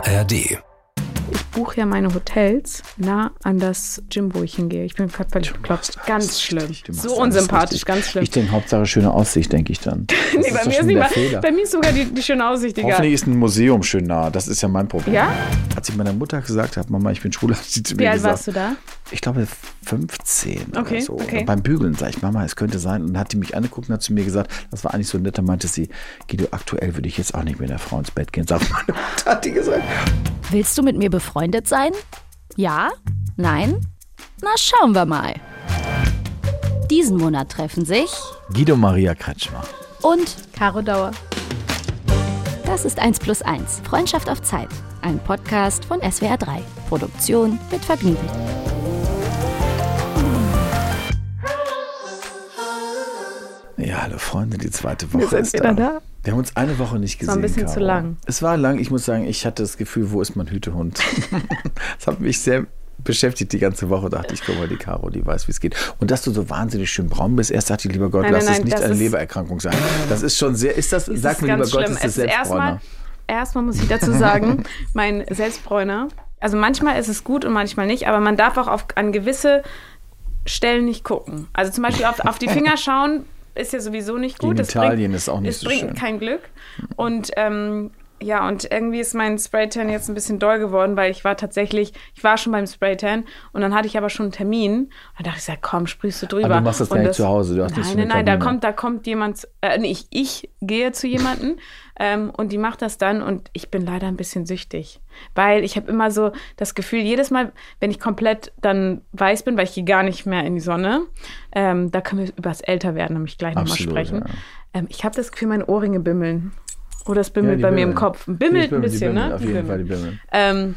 ARD. Ich buche ja meine Hotels nah an das Gym, wo ich hingehe. Ich bin völlig bekloppt. Ganz schlimm. So unsympathisch, ganz schlimm. Ich denke, Hauptsache schöne Aussicht, denke ich dann. Nee, bei mir ist nicht mal, bei mir ist sogar die schöne Aussicht egal. Hoffentlich ist ein Museum schön nah. Das ist ja mein Problem. Ja? Als ich meiner Mutter gesagt habe, Mama, ich bin schwul, hat sie zu mir Wie alt gesagt. warst du da? Ich glaube 15 Okay, oder so. okay. Und beim Bügeln sage ich, Mama, es könnte sein. Und dann hat die mich angeguckt und hat zu mir gesagt, das war eigentlich so nett, da meinte sie, Guido, aktuell würde ich jetzt auch nicht mit einer Frau ins Bett gehen. Sagt meine Mutter, hat die gesagt. Willst du mit mir befreundet sein? Ja? Nein? Na, schauen wir mal. Diesen Monat treffen sich Guido Maria Kretschmer. und Caro Dauer. das ist 1+1, Freundschaft auf Zeit. Ein Podcast von SWR 3. Produktion mit Vergnügen. Ja, hallo Freunde, die zweite Woche Wir sind ist wieder da. Wir haben uns eine Woche nicht gesehen. war ein bisschen Caro. zu lang. Es war lang. Ich muss sagen, ich hatte das Gefühl, wo ist mein Hütehund? Das hat mich sehr beschäftigt die ganze Woche. Dachte ich, guck mal, die Caro, die weiß, wie es geht. Und dass du so wahnsinnig schön braun bist. Erst dachte ich, lieber Gott, lass es nicht eine Lebererkrankung sein. Das ist schon sehr, ist das, sag mir lieber Gott, ist das Selbstbräuner? Erstmal muss ich dazu sagen, mein Selbstbräuner, also manchmal ist es gut und manchmal nicht, aber man darf auch an gewisse Stellen nicht gucken. Also zum Beispiel auf die Finger schauen ist ja sowieso nicht gut. Italien ist auch nicht so schön. Es bringt kein Glück. Und ja, und irgendwie ist mein Spraytan jetzt ein bisschen doll geworden, weil ich war schon beim Spraytan und dann hatte ich aber schon einen Termin. Und dann dachte ich, komm, sprühst du drüber. Aber du machst das gar nicht zu Hause. Du hast nicht so eine nein, Kabine. da kommt jemand, ich gehe zu jemandem und die macht das dann und ich bin leider ein bisschen süchtig. Weil ich habe immer so das Gefühl, jedes Mal, wenn ich komplett dann weiß bin, weil ich gehe gar nicht mehr in die Sonne, da können wir über das Älterwerden nämlich gleich nochmal sprechen. Ja. Ich habe das Gefühl, meine Ohrringe bimmeln. Oder es bimmelt bei mir im Kopf. Bimmelt ein bisschen, ne? Auf jeden Fall, die bimmeln.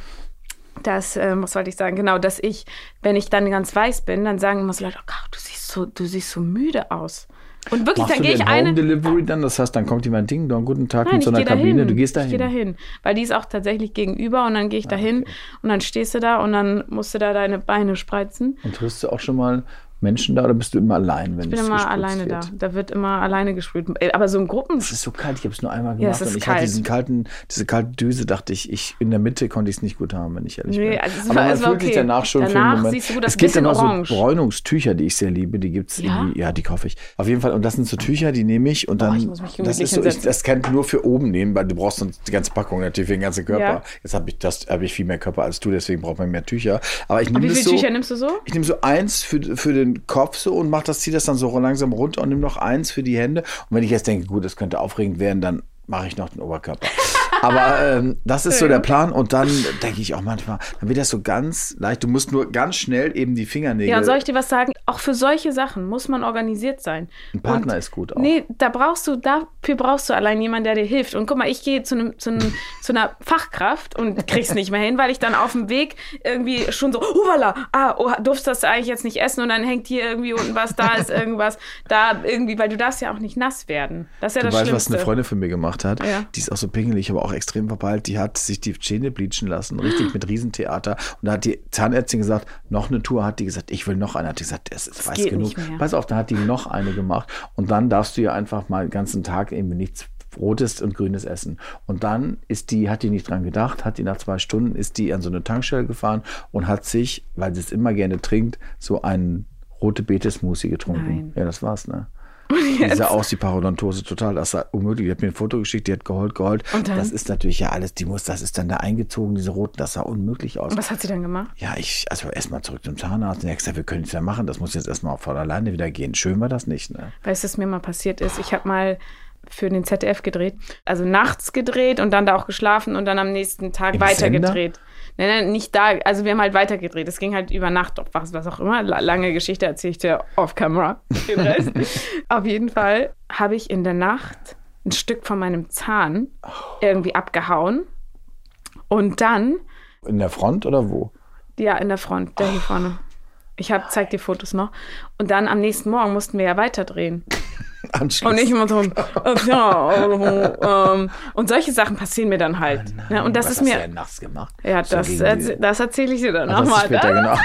Was wollte ich sagen? Genau, dass ich, wenn ich dann ganz weiß bin, dann sagen immer so Leute, oh, du siehst so müde aus. Und wirklich, Machst dann gehe ich Home Delivery dann? Das heißt, dann kommt jemand Ding, guten Tag mit so einer Kabine. Du gehst dahin. Ich gehe dahin, weil die ist auch tatsächlich gegenüber und dann gehe ich dahin und dann stehst du da und dann musst du da deine Beine spreizen. Und triffst du auch schon mal Menschen da oder bist du immer allein, wenn es Ich bin immer alleine da. Da wird immer alleine gesprüht. Aber so in Gruppen. Es ist so kalt, ich habe es nur einmal Ja, gemacht es ist und ich kalt. hatte diese kalte Düse, dachte ich, in der Mitte konnte ich es nicht gut haben, wenn ich ehrlich bin. Also aber man es war fühlt sich okay. danach schon für Danach einen Moment. siehst du gut, das es gibt bisschen immer so orange. Bräunungstücher, die ich sehr liebe, die gibt es irgendwie, ja, die kaufe ich. Auf jeden Fall, und das sind so Tücher, die nehme ich und dann, ich muss mich das gemütlich ist so, hinsetzen. das kann ich nur für oben nehmen, weil du brauchst sonst die ganze Packung natürlich für den ganzen Körper. Ja. Jetzt habe ich viel mehr Körper als du, deswegen braucht man mehr Tücher. Aber ich Und nehme wie das viele so. Tücher nimmst du so? Ich nehme so eins für den Kopf so und ziehe das dann so langsam runter und nehme noch eins für die Hände. Und wenn ich jetzt denke, gut, das könnte aufregend werden, dann mache ich noch den Oberkörper. Aber das ist so der Plan. Und dann denke ich auch manchmal, dann wird das so ganz leicht. Du musst nur ganz schnell eben die Fingernägel. Ja, und soll ich dir was sagen? Auch für solche Sachen muss man organisiert sein. Ein Partner ist gut auch. Nee, dafür brauchst du allein jemanden, der dir hilft. Und guck mal, ich gehe zu einer Fachkraft und krieg's nicht mehr hin, weil ich dann auf dem Weg irgendwie schon so, durfst das eigentlich jetzt nicht essen und dann hängt hier irgendwie unten was, da ist irgendwas, da irgendwie, weil du darfst ja auch nicht nass werden. Das ist ja Du das weißt, Schlimmste. was eine Freundin von mir gemacht hat? Ja. Die ist auch so pingelig, aber auch extrem verpeilt. Die hat sich die Zähne bleachen lassen, richtig mit Riesentheater. Und da hat die Zahnärztin gesagt, noch eine Tour, hat die gesagt, ich will noch eine. Hat die gesagt, das ist weiß geht genug. nicht mehr. Pass auf, dann hat die noch eine gemacht. Und dann darfst du ja einfach mal den ganzen Tag eben nichts Rotes und Grünes essen. Und dann hat die nicht dran gedacht, nach 2 Stunden ist die an so eine Tankstelle gefahren und hat sich, weil sie es immer gerne trinkt, so einen rote Beete-Smoothie getrunken. Nein. Ja, das war's, ne? Die sah aus, die Parodontose total. Das war unmöglich. Die hat mir ein Foto geschickt, die hat geheult. Und dann? Das ist natürlich ja alles, das ist dann da eingezogen, diese roten, das sah unmöglich aus. Und was hat sie dann gemacht? Ja, also erstmal zurück zum Zahnarzt. Und er hat gesagt, wir können nichts mehr machen, das muss jetzt erstmal von alleine wieder gehen. Schön war das nicht, ne? Weißt du, was mir mal passiert ist? Ich habe mal für den ZDF gedreht, also nachts gedreht und dann da auch geschlafen und dann am nächsten Tag weitergedreht. Nein, nicht da, also wir haben halt weitergedreht. Es ging halt über Nacht, was auch immer. Lange Geschichte erzähle ich dir off-camera. Den Rest. Auf jeden Fall habe ich in der Nacht ein Stück von meinem Zahn irgendwie abgehauen und dann... In der Front oder wo? Ja, in der Front, der hier vorne. Zeig dir Fotos noch. Und dann am nächsten Morgen mussten wir ja weiterdrehen. Anschluss. Und ich immer so, und solche Sachen passieren mir dann halt. Nein, und das was ist hast mir. du denn nachts gemacht? Ja, das erzähle ich dir dann nochmal. Genau.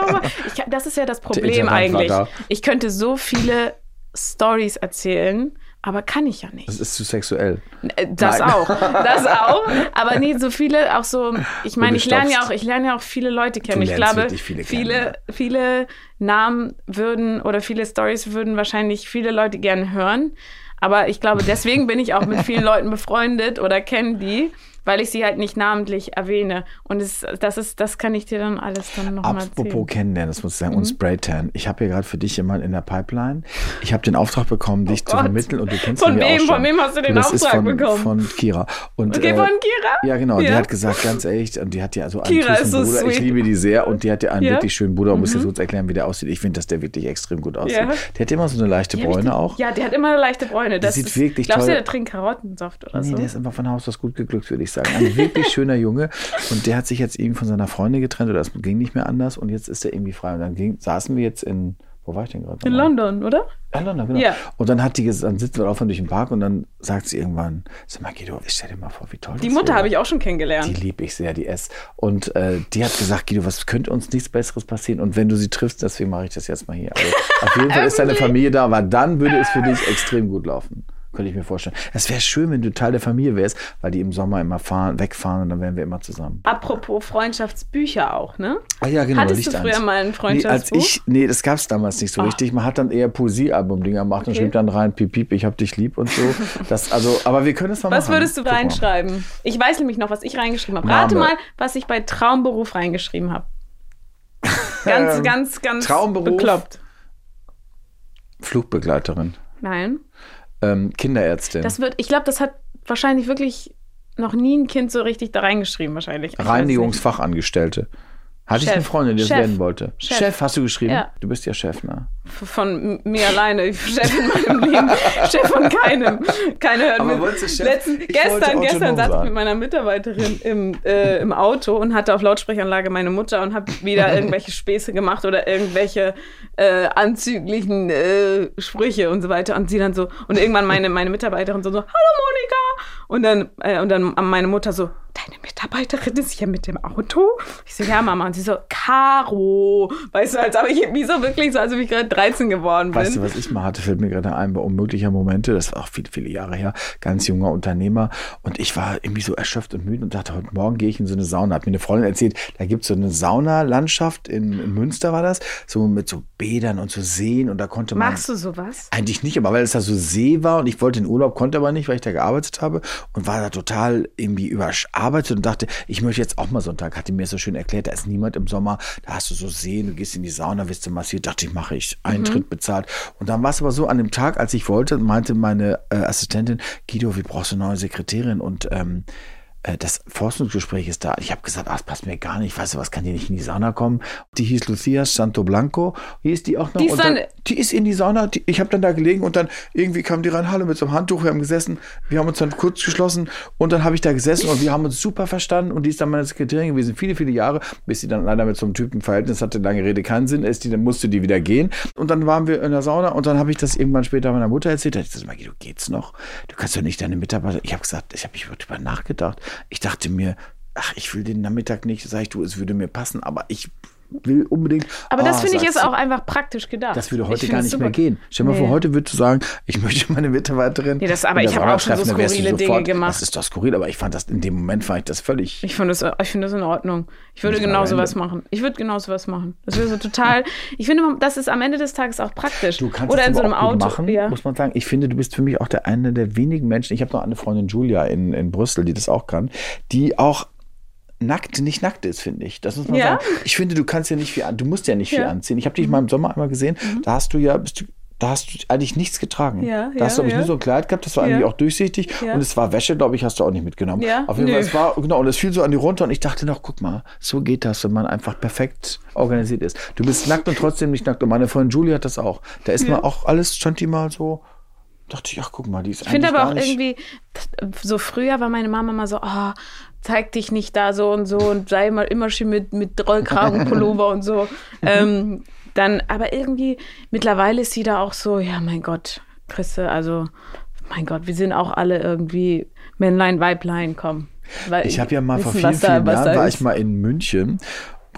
Das ist ja das Problem eigentlich. Ich könnte so viele Storys erzählen, Aber kann ich ja nicht. Das ist zu sexuell. Das auch. Aber nee, so viele auch so, ich meine, ich lerne ja auch viele Leute kennen. Ich glaube, viele Namen oder viele Storys würden wahrscheinlich viele Leute gerne hören. Aber ich glaube, deswegen bin ich auch mit vielen Leuten befreundet oder kenne die, weil ich sie halt nicht namentlich erwähne. Und das kann ich dir dann alles dann nochmal erzählen. Apropos kennenlernen, das muss ich sagen, und Spraytan. Ich habe hier gerade für dich jemanden in der Pipeline. Ich habe den Auftrag bekommen, dich zu vermitteln und du kennst ihn ja auch schon. Von wem hast du den Auftrag bekommen? Von Kira. Und, von Kira? Ja, genau. Ja. Die hat gesagt, ganz ehrlich, und die hat ja so einen Kira ist so Bruder. sweet. Ich liebe die sehr und die hat ja einen wirklich schönen Bruder und muss jetzt uns erklären, wie der aussieht. Ich finde, dass der wirklich extrem gut aussieht. Ja. Der hat immer so eine leichte Bräune auch. Ja, der hat immer eine leichte Bräune. Das sieht wirklich toll. Glaubst du, der trinkt Karottensaft oder so? Nee, der ist einfach von Haus aus gut geglückt, würde ich sagen. Ein wirklich schöner Junge und der hat sich jetzt eben von seiner Freundin getrennt oder es ging nicht mehr anders und jetzt ist er irgendwie frei. Und dann saßen wir jetzt wo war ich denn gerade? In London, oder? In London, genau. Ja. Und dann sitzen wir auf durch den Park und dann sagt sie irgendwann, sag mal Guido, stell dir mal vor, wie toll das ist. Die Mutter habe ich auch schon kennengelernt. Die liebe ich sehr, die S. Und die hat gesagt, Guido, was könnte uns nichts Besseres passieren? Und wenn du sie triffst, deswegen mache ich das jetzt mal hier. Also, auf jeden Fall ist deine Familie da, aber dann würde es für dich extrem gut laufen. Könnte ich mir vorstellen. Es wäre schön, wenn du Teil der Familie wärst, weil die im Sommer immer wegfahren und dann wären wir immer zusammen. Apropos Freundschaftsbücher auch, ne? Ah ja, genau. Hattest du früher mal ein Freundschaftsbuch? Nee, das gab es damals nicht so richtig. Man hat dann eher Poesiealbum-Dinger gemacht und schrieb dann rein, piep, piep, ich hab dich lieb und so. Aber wir können es mal machen. Was würdest du reinschreiben? Ich weiß nämlich noch, was ich reingeschrieben habe. Rate mal, was ich bei Traumberuf reingeschrieben habe. Ganz Traumberuf, bekloppt. Flugbegleiterin. Nein. Kinderärztin. Ich glaube, das hat wahrscheinlich wirklich noch nie ein Kind so richtig da reingeschrieben, wahrscheinlich. Reinigungsfachangestellte. Hatte ich eine Freundin, die das werden wollte. Chef hast du geschrieben? Ja. Du bist ja Chef, ne? Von mir alleine. Chef in meinem Leben. Chef von keinem. Keine hört Aber mit. wolltest du Chef? Gestern saß ich mit meiner Mitarbeiterin im Auto und hatte auf Lautsprecheranlage meine Mutter und habe wieder irgendwelche Späße gemacht oder irgendwelche anzüglichen Sprüche und so weiter. Und sie dann so, und irgendwann meine Mitarbeiterin so, hallo Monika! Und dann meine Mutter so, deine Mitarbeiterin ist hier mit dem Auto? Ich so, ja Mama. Und sie so, Caro. Weißt du, als ob ich gerade 13 geworden bin. Weißt du, was ich mal hatte, fällt mir gerade ein, bei unmöglicher Momente, das war auch viele, viele Jahre her, ganz junger Unternehmer und ich war irgendwie so erschöpft und müde und dachte, heute Morgen gehe ich in so eine Sauna. Hat mir eine Freundin erzählt, da gibt es so eine Saunalandschaft in Münster war das, so mit so Bädern und so Seen und da konnte man... Magst du sowas? Eigentlich nicht, aber weil es da so See war und ich wollte in Urlaub, konnte aber nicht, weil ich da gearbeitet habe und war da total irgendwie überarbeitet und dachte, ich möchte jetzt auch mal so einen Tag, hatte mir so schön erklärt, da ist niemand im Sommer, da hast du so Seen, du gehst in die Sauna, wirst du massiert, dachte ich, mache ich, Eintritt bezahlt. Und dann war es aber so, an dem Tag, als ich wollte, meinte meine Assistentin, Guido, wie brauchst du eine neue Sekretärin? Und das Forschungsgespräch ist da. Ich habe gesagt, das passt mir gar nicht. Weißt du was, kann die nicht in die Sauna kommen? Die hieß Lucia Santoblanco. Hier ist die auch noch. Die ist in die Sauna. Ich habe dann da gelegen und dann irgendwie kam die rein, hallo, mit so einem Handtuch. Wir haben gesessen. Wir haben uns dann kurz geschlossen und dann habe ich da gesessen und wir haben uns super verstanden und die ist dann meine Sekretärin gewesen, viele, viele Jahre, bis sie dann leider mit so einem Typen Verhältnis hatte, lange Rede keinen Sinn, dann musste die wieder gehen und dann waren wir in der Sauna und dann habe ich das irgendwann später meiner Mutter erzählt. Da habe ich gesagt, Guido, geht's noch? Du kannst doch nicht deine Mitarbeiter... Ich habe gesagt, ich habe mich darüber nachgedacht. Ich dachte mir, ich will den Nachmittag nicht, sag ich, du, es würde mir passen, aber ich will unbedingt... Aber das finde ich ist auch einfach praktisch gedacht. Das würde heute gar nicht mehr gehen. Stell dir mal vor, heute würdest du sagen, ich möchte meine Mitarbeiterin... Nee, aber ich habe auch schon so skurrile Dinge gemacht. Das ist doch skurril, aber ich fand das, in dem Moment fand ich das völlig... Ich finde das in Ordnung. Ich würde genau sowas machen. Das wäre so total... Ich finde, das ist am Ende des Tages auch praktisch. Du kannst oder es in so einem auch gut Auto machen, muss man sagen. Ich finde, du bist für mich auch eine der wenigen Menschen, ich habe noch eine Freundin, Julia, in Brüssel, die das auch kann, die auch nicht nackt ist, finde ich. Das muss man sagen. Ich finde, du kannst ja nicht viel du musst ja nicht viel anziehen. Ich habe dich mal im Sommer einmal gesehen, da hast du eigentlich nichts getragen. Da hast du, glaube ich, nur so ein Kleid gehabt, das war eigentlich auch durchsichtig und es war Wäsche, glaube ich, hast du auch nicht mitgenommen. Auf jeden Fall, es war, und es fiel so an die runter und ich dachte noch, guck mal, so geht das, wenn man einfach perfekt organisiert ist. Du bist nackt und trotzdem nicht nackt und meine Freundin Julie hat das auch. Da ist mal auch alles, stand die mal so, dachte ich, ach guck mal, die ist eigentlich Ich finde aber gar auch nicht... irgendwie, so früher war meine Mama mal so, zeig dich nicht da so und sei mal immer schön mit Rollkragenpullover und so. Dann, aber irgendwie, mittlerweile ist sie da auch so, ja mein Gott, Chrisse, also mein Gott, wir sind auch alle irgendwie Männlein, Weiblein, komm. Ich habe ja mal vor vielen Jahren, war ich mal in München,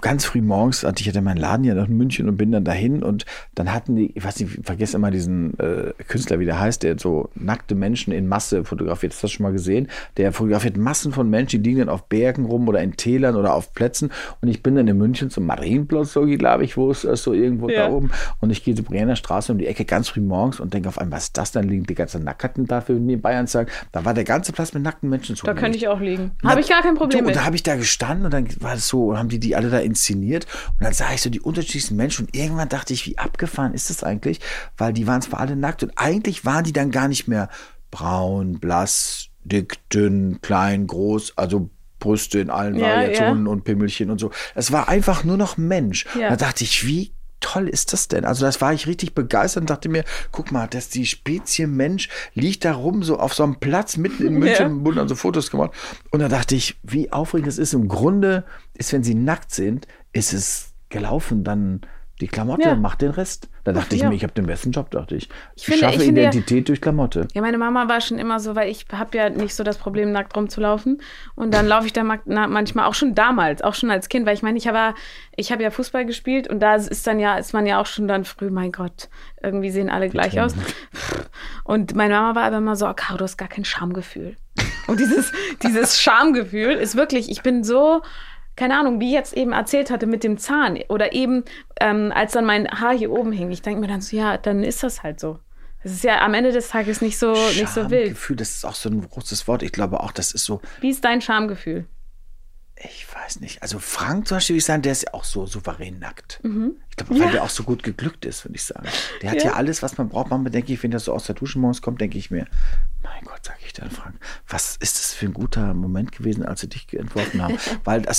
ganz früh morgens, ich hatte meinen Laden ja noch in München und bin dann dahin und dann hatten die, ich weiß nicht, ich vergesse immer diesen Künstler, wie der heißt, der so nackte Menschen in Masse fotografiert. Hast du das schon mal gesehen? Der fotografiert Massen von Menschen, die liegen dann auf Bergen rum oder in Tälern oder auf Plätzen und ich bin dann in München zum Marienplatz, so glaube ich, wo es so irgendwo da oben und ich gehe zur Brienner Straße um die Ecke ganz früh morgens und denke auf einmal, was ist das? Dann liegen die ganzen Nackerten da für in Bayern sagen. Da war der ganze Platz mit nackten Menschen zu. Da könnte ich auch liegen. Habe ich gar kein Problem mit. Und da habe ich da gestanden und dann war es so, haben die alle da inszeniert und dann sah ich so die unterschiedlichsten Menschen und irgendwann dachte ich, wie abgefahren ist das eigentlich? Weil die waren zwar alle nackt und eigentlich waren die dann gar nicht mehr braun, blass, dick, dünn, klein, groß, also Brüste in allen Variationen und Pimmelchen und so. Es war einfach nur noch Mensch. Ja. Da dachte ich, wie toll ist das denn? Also das war ich richtig begeistert und dachte mir, guck mal, dass die Spezie Mensch liegt da rum, so auf so einem Platz mitten in München und wurden dann so Fotos gemacht. Und da dachte ich, wie aufregend es ist. Im Grunde ist, wenn sie nackt sind, ist es gelaufen, dann die Klamotte macht den Rest. Da dachte ich mir, ich habe den besten Job, dachte ich. Ich schaffe Identität durch Klamotte. Ja, meine Mama war schon immer so, weil ich habe ja nicht so das Problem, nackt rumzulaufen. Und dann laufe ich da manchmal auch schon damals, auch schon als Kind, weil ich meine, ich habe ja Fußball gespielt und da ist man ja auch schon dann früh, mein Gott, irgendwie sehen alle gleich aus. Und meine Mama war aber immer so, Caro, du hast gar kein Schamgefühl. Und dieses Schamgefühl ist wirklich, ich bin so, keine Ahnung, wie ich jetzt eben erzählt hatte mit dem Zahn oder eben, als dann mein Haar hier oben hing. Ich denke mir dann so, ja, dann ist das halt so. Das ist ja am Ende des Tages nicht so wild. Schamgefühl, das ist auch so ein großes Wort. Ich glaube auch, das ist so. Wie ist dein Schamgefühl? Ich weiß nicht. Also Frank zum Beispiel, würde ich sagen, der ist ja auch so souverän nackt. Ich glaube, weil der auch so gut geglückt ist, würde ich sagen. Der hat ja alles, was man braucht. Manchmal denke ich, wenn der so aus der Dusche morgens kommt, denke ich mir, mein Gott, sage ich dann, Frank, was ist das für ein guter Moment gewesen, als sie dich entworfen haben? Weil der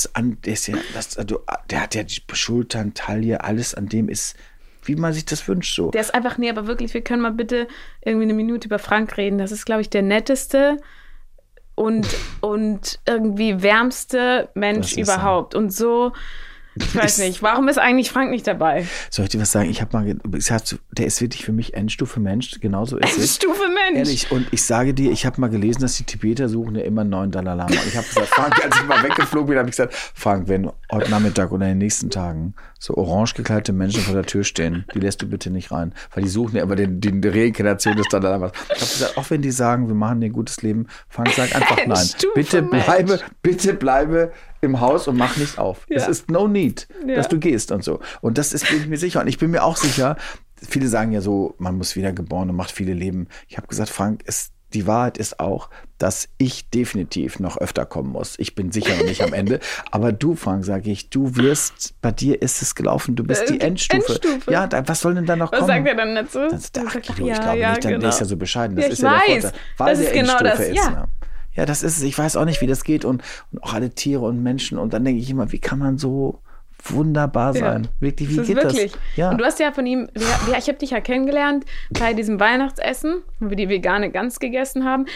hat ja die Schultern, Taille, alles an dem ist, wie man sich das wünscht. So. Der ist einfach, aber wirklich, wir können mal bitte irgendwie eine Minute über Frank reden. Das ist, glaube ich, der netteste und irgendwie wärmste Mensch überhaupt. Und so, ich weiß nicht, warum ist eigentlich Frank nicht dabei? Soll ich dir was sagen? Der ist wirklich für mich Endstufe Mensch, genauso ist es. Endstufe Mensch? Ehrlich, und ich sage dir, ich habe mal gelesen, dass die Tibeter suchen ja immer einen neuen Dalai Lama. Und ich habe gesagt, Frank, als ich mal weggeflogen bin, habe ich gesagt, Frank, wenn heute Nachmittag oder in den nächsten Tagen so orange gekleidete Menschen vor der Tür stehen, die lässt du bitte nicht rein. Weil die suchen ja immer die Reinkarnation des Dalai Lamas. Ich habe gesagt, auch wenn die sagen, wir machen dir ein gutes Leben, Frank, sag einfach nein. Bitte bleibe im Haus und mach nicht auf. Es ist no need, dass du gehst und so. Und das bin ich mir sicher. Und ich bin mir auch sicher, viele sagen ja so, man muss wiedergeboren und macht viele Leben. Ich habe gesagt, Frank, die Wahrheit ist auch, dass ich definitiv noch öfter kommen muss. Ich bin sicher noch nicht am Ende. Aber du, Frank, sage ich, bei dir ist es gelaufen. Du bist die Endstufe. Ja, was soll denn da noch kommen? Was sagt er dann dazu? Ich glaube nicht, der ist ja so bescheiden. Das ist ja der Vorteil, weil das ist genau das. Ist, ne? Ja, das ist es. Ich weiß auch nicht, wie das geht und auch alle Tiere und Menschen. Und dann denke ich immer, wie kann man so wunderbar sein? Wirklich, wie geht das? Ja. Und du hast ja von ihm, ich habe dich ja kennengelernt bei diesem Weihnachtsessen, wo wir die vegane Gans gegessen haben.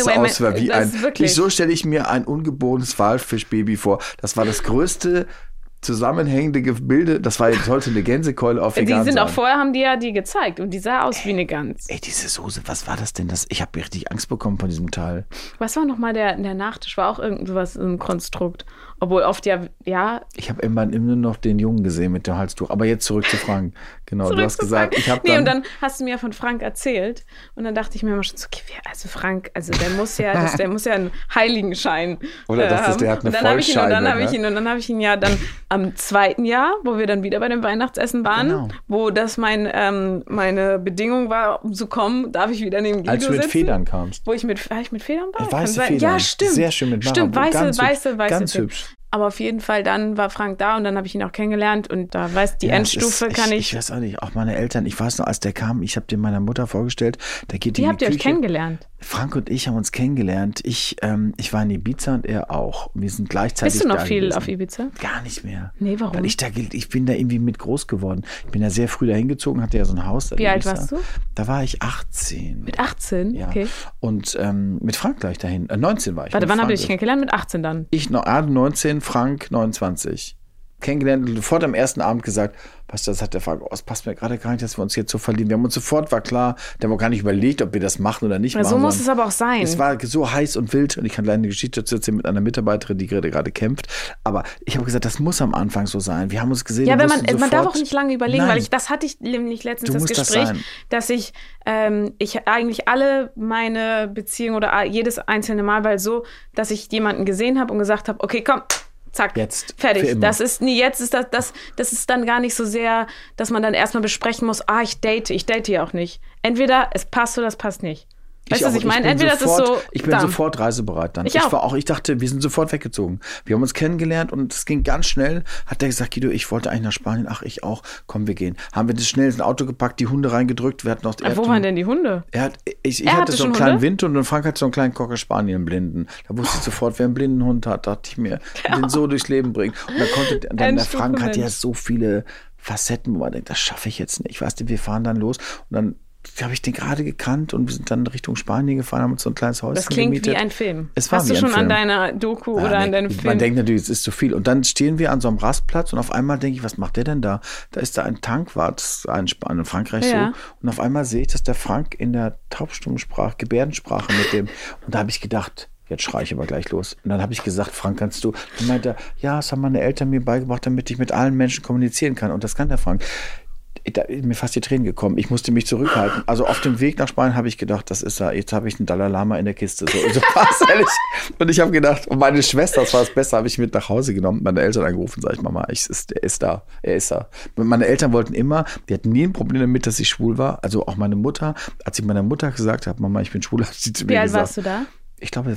So stelle ich mir ein ungeborenes Walfischbaby vor. Das war das größte zusammenhängende Gebilde, das war jetzt heute eine Gänsekeule auf vegan. Die sind auch vorher, haben die ja die gezeigt und die sah aus wie eine Gans. Diese Soße, was war das denn? Ich habe richtig Angst bekommen von diesem Teil. Was war nochmal der Nachtisch? War auch irgendwas im Konstrukt. Obwohl oft ja. Ich habe immer nur noch den Jungen gesehen mit dem Halstuch. Aber jetzt zurück zu Frank. Genau, du hast gesagt, und dann hast du mir von Frank erzählt und dann dachte ich mir immer schon so, okay, also Frank, der muss ja einen Heiligenschein. Oder der hat eine Vollscheibe. Und dann habe ich ihn ja dann am zweiten Jahr, wo wir dann wieder bei dem Weihnachtsessen waren, wo das meine Bedingung war, um zu kommen, darf ich wieder neben Guido sitzen. Als du mit Federn kamst. War ich mit Federn war? Weiße Federn. Ja, stimmt. Sehr schön mit Mara. Stimmt, weiße. Ganz hübsch. Aber auf jeden Fall, dann war Frank da und dann habe ich ihn auch kennengelernt und da die Endstufe kann ich... Ich weiß auch nicht, auch meine Eltern, ich weiß noch, als der kam, ich habe den meiner Mutter vorgestellt, da geht die in die Küche. Wie habt ihr euch kennengelerlernt? Frank und ich haben uns kennengelernt. Ich war in Ibiza und er auch. Wir sind gleichzeitig da. Bist du noch viel auf Ibiza? Gar nicht mehr. Nee, warum? Weil ich bin da irgendwie mit groß geworden. Ich bin da sehr früh dahin gezogen, hatte ja so ein Haus. Wie alt warst du? Da war ich 18. Mit 18? Ja. Okay. Und mit Frank gleich dahin. 19 war ich. Warte, wann habt ihr dich kennengelernt? Mit 18 dann? Ich 19, Frank 29. kennengelernt und sofort am ersten Abend gesagt, das hat der Frank, es passt mir gerade gar nicht, dass wir uns jetzt so verlieben. Wir haben uns sofort, war klar, der haben gar nicht überlegt, ob wir das machen oder nicht machen. So muss es aber auch sein. Es war so heiß und wild und ich kann leider eine Geschichte dazu erzählen mit einer Mitarbeiterin, die gerade kämpft. Aber ich habe gesagt, das muss am Anfang so sein. Wir haben uns gesehen. Ja, aber man darf auch nicht lange überlegen, weil das hatte ich nämlich letztens das Gespräch, dass ich eigentlich alle meine Beziehungen oder jedes einzelne Mal, weil so, dass ich jemanden gesehen habe und gesagt habe, okay, komm, zack, jetzt, fertig. Das ist dann gar nicht so sehr, dass man dann erstmal besprechen muss, ich date ja auch nicht. Entweder es passt oder es passt nicht. Weißt du, was ich meine? Entweder es ist so. Ich bin sofort reisebereit dann. Ich dachte, wir sind sofort weggezogen. Wir haben uns kennengelernt und es ging ganz schnell. Hat der gesagt, Guido, ich wollte eigentlich nach Spanien. Ach, ich auch. Komm, wir gehen. Haben wir das schnell ins Auto gepackt, die Hunde reingedrückt. Wir hatten noch. Wo waren denn die Hunde? Ich hatte so einen kleinen Windhund und Frank hatte so einen kleinen Cocker Spaniel, einen Blinden. Da wusste ich sofort, wer einen blinden Hund hat, dachte ich mir, den so durchs Leben bringen. Und der Frank hat ja so viele Facetten, wo man denkt, das schaffe ich jetzt nicht. Weißt du, wir fahren dann los und dann habe ich den gerade gekannt und wir sind dann Richtung Spanien gefahren, haben uns so ein kleines Häuschen gemietet. Das klingt gemietet. wie ein Film. Es war Hast du schon an deiner Doku oder an deinem Film? Man denkt natürlich, es ist zu viel. Und dann stehen wir an so einem Rastplatz und auf einmal denke ich, was macht der denn da? Da ist da ein Tankwart, in Frankreich so. Und auf einmal sehe ich, dass der Frank in der Taubstummsprache, Gebärdensprache mit dem, und da habe ich gedacht, jetzt schreie ich aber gleich los. Und dann habe ich gesagt, Frank, kannst du? Und meinte, ja, das haben meine Eltern mir beigebracht, damit ich mit allen Menschen kommunizieren kann. Und das kann der Frank. Da ist mir fast die Tränen gekommen. Ich musste mich zurückhalten. Also auf dem Weg nach Spanien habe ich gedacht, das ist er. Jetzt habe ich einen Dalai Lama in der Kiste. So war es ehrlich. Und ich habe gedacht, und meine Schwester, das war es besser, habe ich mit nach Hause genommen, meine Eltern angerufen, sage ich, Mama, er ist da. Und meine Eltern wollten immer, die hatten nie ein Problem damit, dass ich schwul war. Also auch meine Mutter, als ich meiner Mutter gesagt habe, Mama, ich bin schwul, hat sie zu mir gesagt. Wie alt warst du da? Ich glaube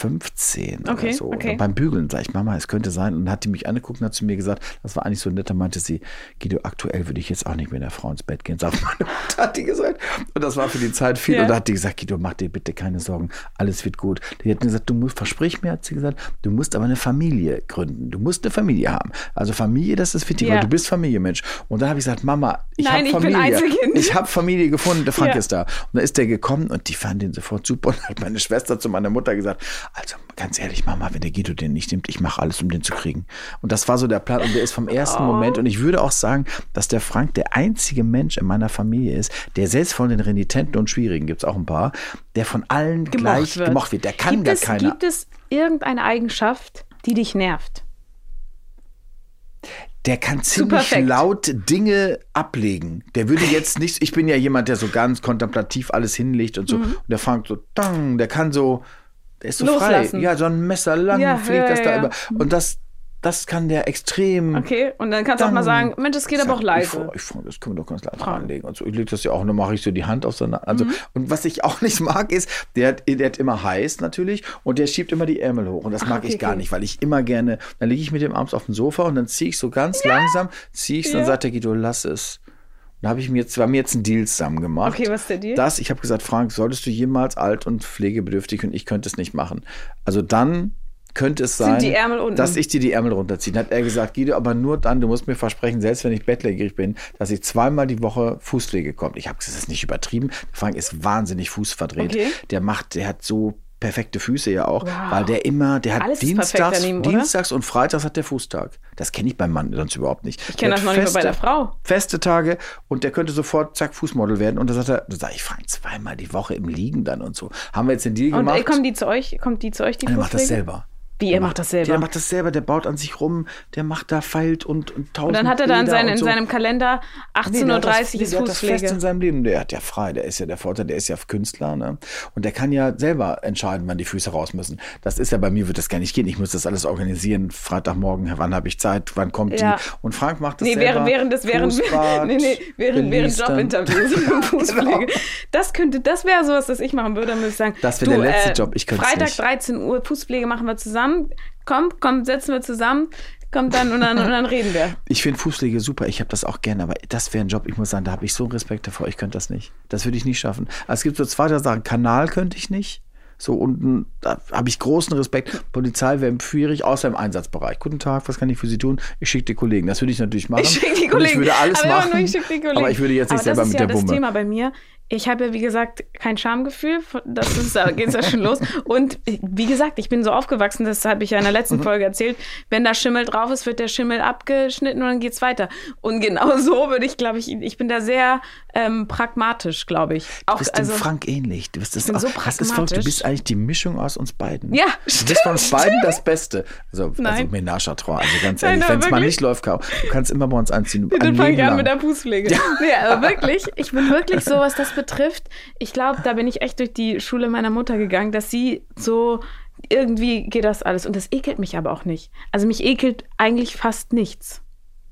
15 oder so. Okay. Beim Bügeln sage ich, Mama, es könnte sein. Und dann hat die mich angeguckt und hat zu mir gesagt, das war eigentlich so nett, da meinte sie, Guido, aktuell würde ich jetzt auch nicht mit einer Frau ins Bett gehen. Sagt meine Mutter, hat die gesagt. Und das war für die Zeit viel. Und da hat die gesagt, Guido, mach dir bitte keine Sorgen, alles wird gut. Die hat mir gesagt, versprich mir, hat sie gesagt, du musst aber eine Familie gründen. Du musst eine Familie haben. Also Familie, das ist wichtig, weil du bist Familienmensch. Und dann habe ich gesagt, Mama, ich habe Familie. Bin Einzelkind. Ich habe Familie gefunden, der Frank ist da. Und dann ist der gekommen und die fanden den sofort super. Und hat meine Schwester zu meiner Mutter gesagt, also ganz ehrlich, Mama, wenn der Guido den nicht nimmt, ich mache alles, um den zu kriegen. Und das war so der Plan. Und der ist vom ersten Moment. Und ich würde auch sagen, dass der Frank der einzige Mensch in meiner Familie ist, der selbst von den Renitenten und Schwierigen, gibt es auch ein paar, der von allen gleich gemocht wird. Der kann gar keiner. Gibt es irgendeine Eigenschaft, die dich nervt? Der kann ziemlich laut Dinge ablegen. Der würde jetzt nicht, ich bin ja jemand, der so ganz kontemplativ alles hinlegt und so. Und der Frank so, der kann so, der ist so loslassen. Frei. Ja, so ein Messer lang fliegt das da über. Und das kann der extrem. Okay, und dann kannst du auch mal sagen, Mensch, das geht aber auch leise. Das können wir doch ganz leise anlegen. Und so, ich lege das ja auch, und dann mache ich so die Hand auf seine. Also, und was ich auch nicht mag, ist, der hat immer heiß natürlich und der schiebt immer die Ärmel hoch. Und das mag ich gar nicht, weil ich immer gerne, dann liege ich mit dem abends auf dem Sofa und dann ziehe ich so ganz langsam, dann sagt der Guido, lass es. Da habe ich mir jetzt einen Deal zusammen gemacht. Okay, was ist der Deal? Ich habe gesagt, Frank, solltest du jemals alt und pflegebedürftig und ich könnte es nicht machen. Also dann könnte es sein, dass ich dir die Ärmel runterziehe. Dann hat er gesagt, Guido, aber nur dann, du musst mir versprechen, selbst wenn ich bettlägerig bin, dass ich 2-mal die Woche Fußpflege kommt. Ich habe gesagt, das ist nicht übertrieben. Der Frank ist wahnsinnig fußverdreht. Okay. Der hat so perfekte Füße ja auch, weil der hat alles Dienstags und Freitags hat der Fußtag. Das kenne ich beim Mann sonst überhaupt nicht. Ich kenne das noch nicht mal bei der Frau. Feste Tage und der könnte sofort, zack, Fußmodel werden. Und da sage ich, Frank, 2-mal die Woche im Liegen dann und so. Haben wir jetzt den Deal gemacht. Und kommt die zu euch, die Fußpflege? Er macht das selber. Wie, er macht das selber? Der macht das selber, der baut an sich rum, der macht da, feilt und 1000 Und dann hat er da in seinem Kalender 18:30 Uhr ist Fußpflege. Der hat das fest in seinem Leben, der hat ja frei, der ist ja der Vorteil, der ist ja Künstler, ne? Und der kann ja selber entscheiden, wann die Füße raus müssen. Das ist ja, bei mir wird das gar nicht gehen, ich muss das alles organisieren, Freitagmorgen, wann habe ich Zeit, wann kommt die? Und Frank macht das selber. Während Jobinterviews Fußpflege. Genau. Das wäre sowas, was ich machen würde, dann würde ich sagen, das wäre der letzte Job, ich könnte es nicht. Freitag 13 Uhr Fußpflege machen wir zusammen. Komm, setzen wir zusammen. Kommt dann und dann reden wir. Ich finde Fußpflege super, ich habe das auch gerne, aber das wäre ein Job, ich muss sagen, da habe ich so Respekt davor, ich könnte das nicht. Das würde ich nicht schaffen. Also es gibt so 2 Sachen, Kanal könnte ich nicht. So unten, da habe ich großen Respekt. Polizei wäre schwierig, außer im Einsatzbereich. Guten Tag, was kann ich für Sie tun? Ich schicke die Kollegen. Das würde ich natürlich machen. Ich schicke die Kollegen. Ich würde alles machen. Aber ich würde jetzt nicht selber mit der Bumme. Das ist ja das Thema bei mir. Ich habe ja, wie gesagt, kein Schamgefühl. Da geht es ja schon los. Und wie gesagt, ich bin so aufgewachsen, das habe ich ja in der letzten Folge erzählt. Wenn da Schimmel drauf ist, wird der Schimmel abgeschnitten und dann geht's weiter. Und genau so würde ich, glaube ich bin da sehr pragmatisch, glaube ich. Du bist dem Frank ähnlich. Du bist das, so pragmatisch. Du bist eigentlich die Mischung aus uns beiden. Ja, du bist von uns beiden das Beste. Also Ménage à trois. Also ganz ehrlich, wenn es mal nicht läuft, du kannst immer bei uns anziehen. Dann fange ich an mit der Fußpflege. Ja. Nee, aber wirklich, ich bin wirklich so, was das betrifft. Ich glaube, da bin ich echt durch die Schule meiner Mutter gegangen, dass sie so, irgendwie geht das alles. Und das ekelt mich aber auch nicht. Also mich ekelt eigentlich fast nichts.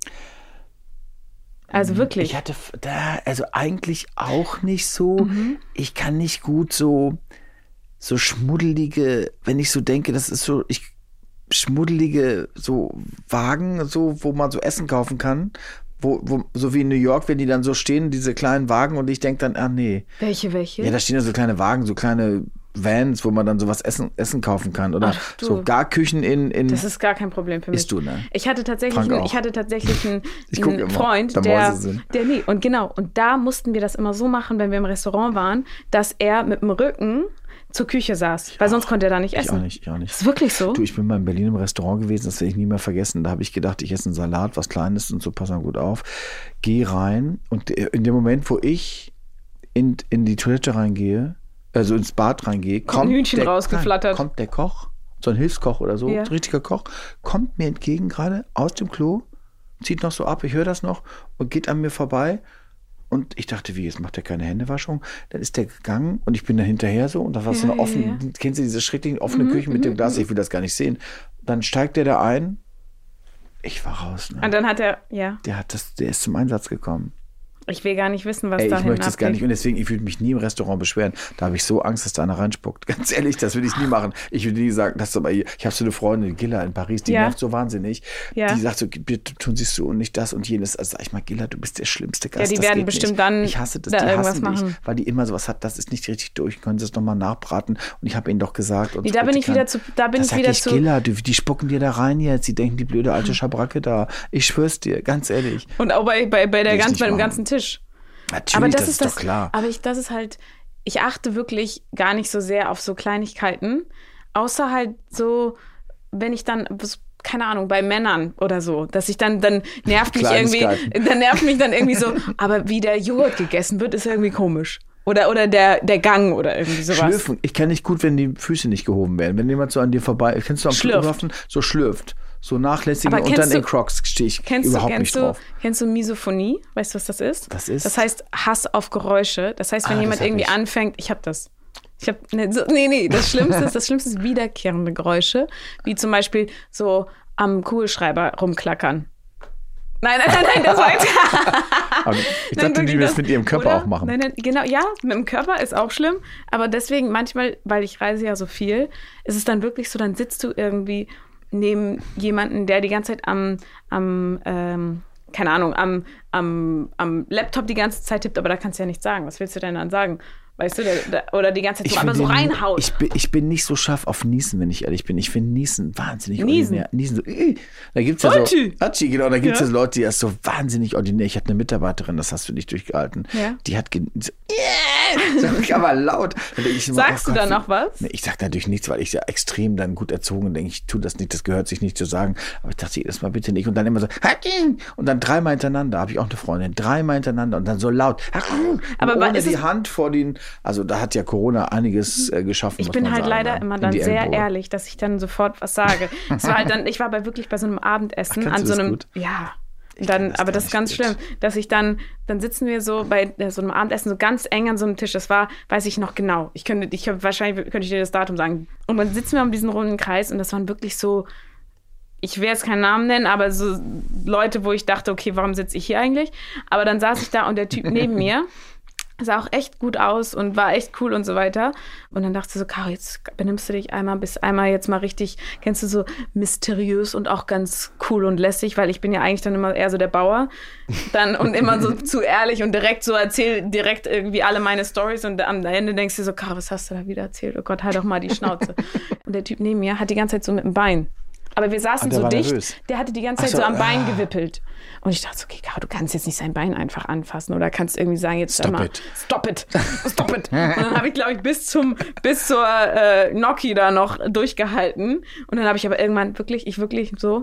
Also wirklich. Ich hatte also eigentlich auch nicht so. Ich kann nicht gut so schmuddelige, wenn ich so denke, das ist so, schmuddelige so Wagen, so, wo man so Essen kaufen kann. Wo, so wie in New York, wenn die dann so stehen, diese kleinen Wagen, und ich denke dann, nee. Welche? Ja, da stehen ja so kleine Wagen, so kleine Vans, wo man dann sowas Essen kaufen kann. Oder so Garküchen in. Das ist gar kein Problem für mich. Bist du, ne? Ich hatte tatsächlich einen Freund, und da mussten wir das immer so machen, wenn wir im Restaurant waren, dass er mit dem Rücken zur Küche saß, weil sonst konnte er da nicht essen. Ich auch nicht. Ist wirklich so? Du, ich bin mal in Berlin im Restaurant gewesen, das werde ich nie mehr vergessen. Da habe ich gedacht, ich esse einen Salat, was Kleines und so, pass mal gut auf. Geh rein und in dem Moment, wo ich in die Toilette reingehe, also ins Bad reingehe, kommt ein Hühnchen rausgeflattert. Kommt der Koch, so ein Hilfskoch oder so, ein richtiger Koch, kommt mir entgegen gerade aus dem Klo, zieht noch so ab, ich höre das noch und geht an mir vorbei. Und ich dachte, wie, jetzt macht er keine Händewaschung? Dann ist der gegangen und ich bin dann hinterher so und da war so eine offene, kennst du diese schrecklichen offene Küche mit dem Glas? Ich will das gar nicht sehen. Dann steigt der da ein. Ich war raus. Ne? Und dann hat er, der ist zum Einsatz gekommen. Ich will gar nicht wissen, was da ich möchte es gar nicht. Und deswegen, ich würde mich nie im Restaurant beschweren. Da habe ich so Angst, dass da einer reinspuckt. Ganz ehrlich, das würde ich nie machen. Ich würde nie sagen, das ist aber hier. Ich habe so eine Freundin, Gilla in Paris, die nervt so wahnsinnig. Ja. Die sagt so, bitte tun Sie es so und nicht das und jenes. Also sag ich mal, Gilla, du bist der schlimmste Gast. Ja, die werden bestimmt nicht. Dann ich hasse das, da die irgendwas hassen machen. Dich, weil die immer sowas hat, das ist nicht richtig durch. Können Sie es nochmal nachbraten? Und ich habe ihnen doch gesagt. Und da bin ich wieder zu. Gilla, die spucken dir da rein jetzt. Die denken, die blöde alte Schabracke da. Ich schwör's dir, ganz ehrlich. Und auch bei dem ganzen Tisch. Natürlich, aber das ist doch klar. Aber ich achte wirklich gar nicht so sehr auf so Kleinigkeiten, außer halt so, wenn ich dann, keine Ahnung, bei Männern oder so, dass ich dann nervt mich irgendwie so, aber wie der Joghurt gegessen wird, ist irgendwie komisch. Oder der Gang oder irgendwie sowas. Schlürfen. Ich kann nicht gut, wenn die Füße nicht gehoben werden. Wenn jemand so an dir vorbei, kennst du am Flughafen, so schlürft. So nachlässig und dann in Crocs stehe ich überhaupt nicht drauf. Kennst du Misophonie? Weißt du, was das ist? Das heißt Hass auf Geräusche. Das heißt, wenn jemand irgendwie anfängt, ich habe das. Das Schlimmste ist wiederkehrende Geräusche, wie zum Beispiel so am Kugelschreiber rumklackern. Nein, das war jetzt. Ich dachte, die das mit ihrem Körper auch machen. Nein, genau, ja, mit dem Körper ist auch schlimm. Aber deswegen manchmal, weil ich reise ja so viel, ist es dann wirklich so, dann sitzt du irgendwie neben jemanden, der die ganze Zeit am Laptop die ganze Zeit tippt, aber da kannst du ja nichts sagen. Was willst du denn dann sagen? Weißt du, oder die ganze Zeit so reinhaut. Ich bin nicht so scharf auf Niesen, wenn ich ehrlich bin. Ich finde Niesen wahnsinnig ordinär. Niesen so, da gibt's ja so, genau, da gibt's ja so Leute, die das so wahnsinnig ordinär. Ich hatte eine Mitarbeiterin, das hast du nicht durchgehalten. Ja. Die hat aber laut. Sagst du da noch was? Nee, ich sag natürlich nichts, weil ich ja extrem dann gut erzogen denke, ich tue das nicht, das gehört sich nicht zu sagen. Aber ich dachte jedes Mal bitte nicht. Und dann immer so, und dann 3-mal hintereinander, habe ich auch eine Freundin, 3-mal hintereinander und dann so laut. Aber ohne die Hand vor den. Also da hat ja Corona einiges geschaffen. Ich bin halt leider immer dann sehr ehrlich, dass ich dann sofort was sage. Es war halt dann, ich war wirklich bei so einem Abendessen an so einem, ja. Dann, aber das ist ganz schlimm, dass ich dann sitzen wir so bei so einem Abendessen so ganz eng an so einem Tisch. Das war, weiß ich noch genau. Wahrscheinlich könnte ich dir das Datum sagen. Und dann sitzen wir um diesen runden Kreis und das waren wirklich so, ich will jetzt keinen Namen nennen, aber so Leute, wo ich dachte, okay, warum sitze ich hier eigentlich? Aber dann saß ich da und der Typ neben mir sah auch echt gut aus und war echt cool und so weiter. Und dann dachte ich so, Caro, jetzt benimmst du dich bist einmal jetzt mal richtig, kennst du, so mysteriös und auch ganz cool und lässig, weil ich bin ja eigentlich dann immer eher so der Bauer. Und immer so zu ehrlich und erzähl direkt irgendwie alle meine Storys und am Ende denkst du so, Caro, was hast du da wieder erzählt? Oh Gott, halt doch mal die Schnauze. Und der Typ neben mir hat die ganze Zeit so mit dem Bein aber wir saßen so dicht. Nervös. Der hatte die ganze Zeit so am Bein gewippelt. Und ich dachte so, okay, Caro, du kannst jetzt nicht sein Bein einfach anfassen oder kannst irgendwie sagen, jetzt stop it. Und dann habe ich, glaube ich, bis zur Gnocchi da noch durchgehalten. Und dann habe ich aber irgendwann wirklich so.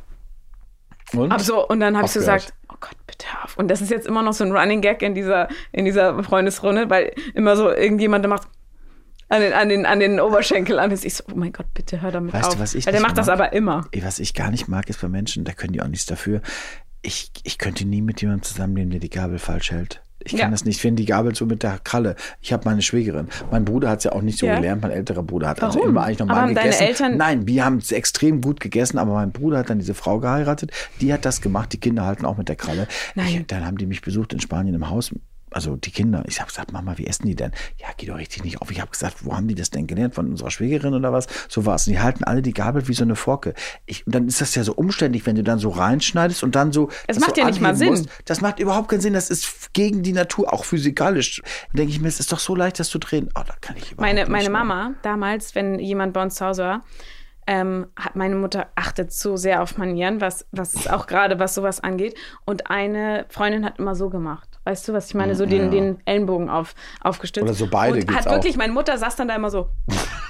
Und dann habe ich so gesagt, oh Gott, bitte hör auf. Und das ist jetzt immer noch so ein Running Gag in dieser Freundesrunde, weil immer so irgendjemand macht an den Oberschenkel an. Ich so, oh mein Gott, bitte hör damit auf. Weißt du, was ich weil der macht das aber immer. Was ich gar nicht mag, ist bei Menschen, da können die auch nichts dafür. Ich könnte nie mit jemandem zusammenleben, der die Gabel falsch hält. Ich kann das nicht. Ich finde die Gabel so mit der Kralle. Ich habe meine Schwägerin. Mein Bruder hat es ja auch nicht so gelernt. Mein älterer Bruder hat also immer eigentlich normal gegessen. Deine Eltern? Nein, wir haben es extrem gut gegessen, aber mein Bruder hat dann diese Frau geheiratet. Die hat das gemacht. Die Kinder halten auch mit der Kralle. Dann haben die mich besucht in Spanien im Haus. Also die Kinder, ich habe gesagt, Mama, wie essen die denn? Ja, geht doch richtig nicht auf. Ich habe gesagt, wo haben die das denn gelernt? Von unserer Schwägerin oder was? So war es. Und die halten alle die Gabel wie so eine Forke. Und dann ist das ja so umständlich, wenn du dann so reinschneidest und dann so. Es macht ja nicht mal Sinn. Das macht überhaupt keinen Sinn. Das ist gegen die Natur, auch physikalisch. Dann denke ich mir, es ist doch so leicht, das zu drehen. Oh, da kann ich überhaupt nicht. Meine Mama, damals, wenn jemand bei uns zu Hause war, hat meine Mutter achtet so sehr auf Manieren, was auch gerade was sowas angeht. Und eine Freundin hat immer so gemacht. Weißt du, was ich meine? So den Ellenbogen aufgestützt. Oder so beide und geht's hat wirklich, meine Mutter saß dann da immer so.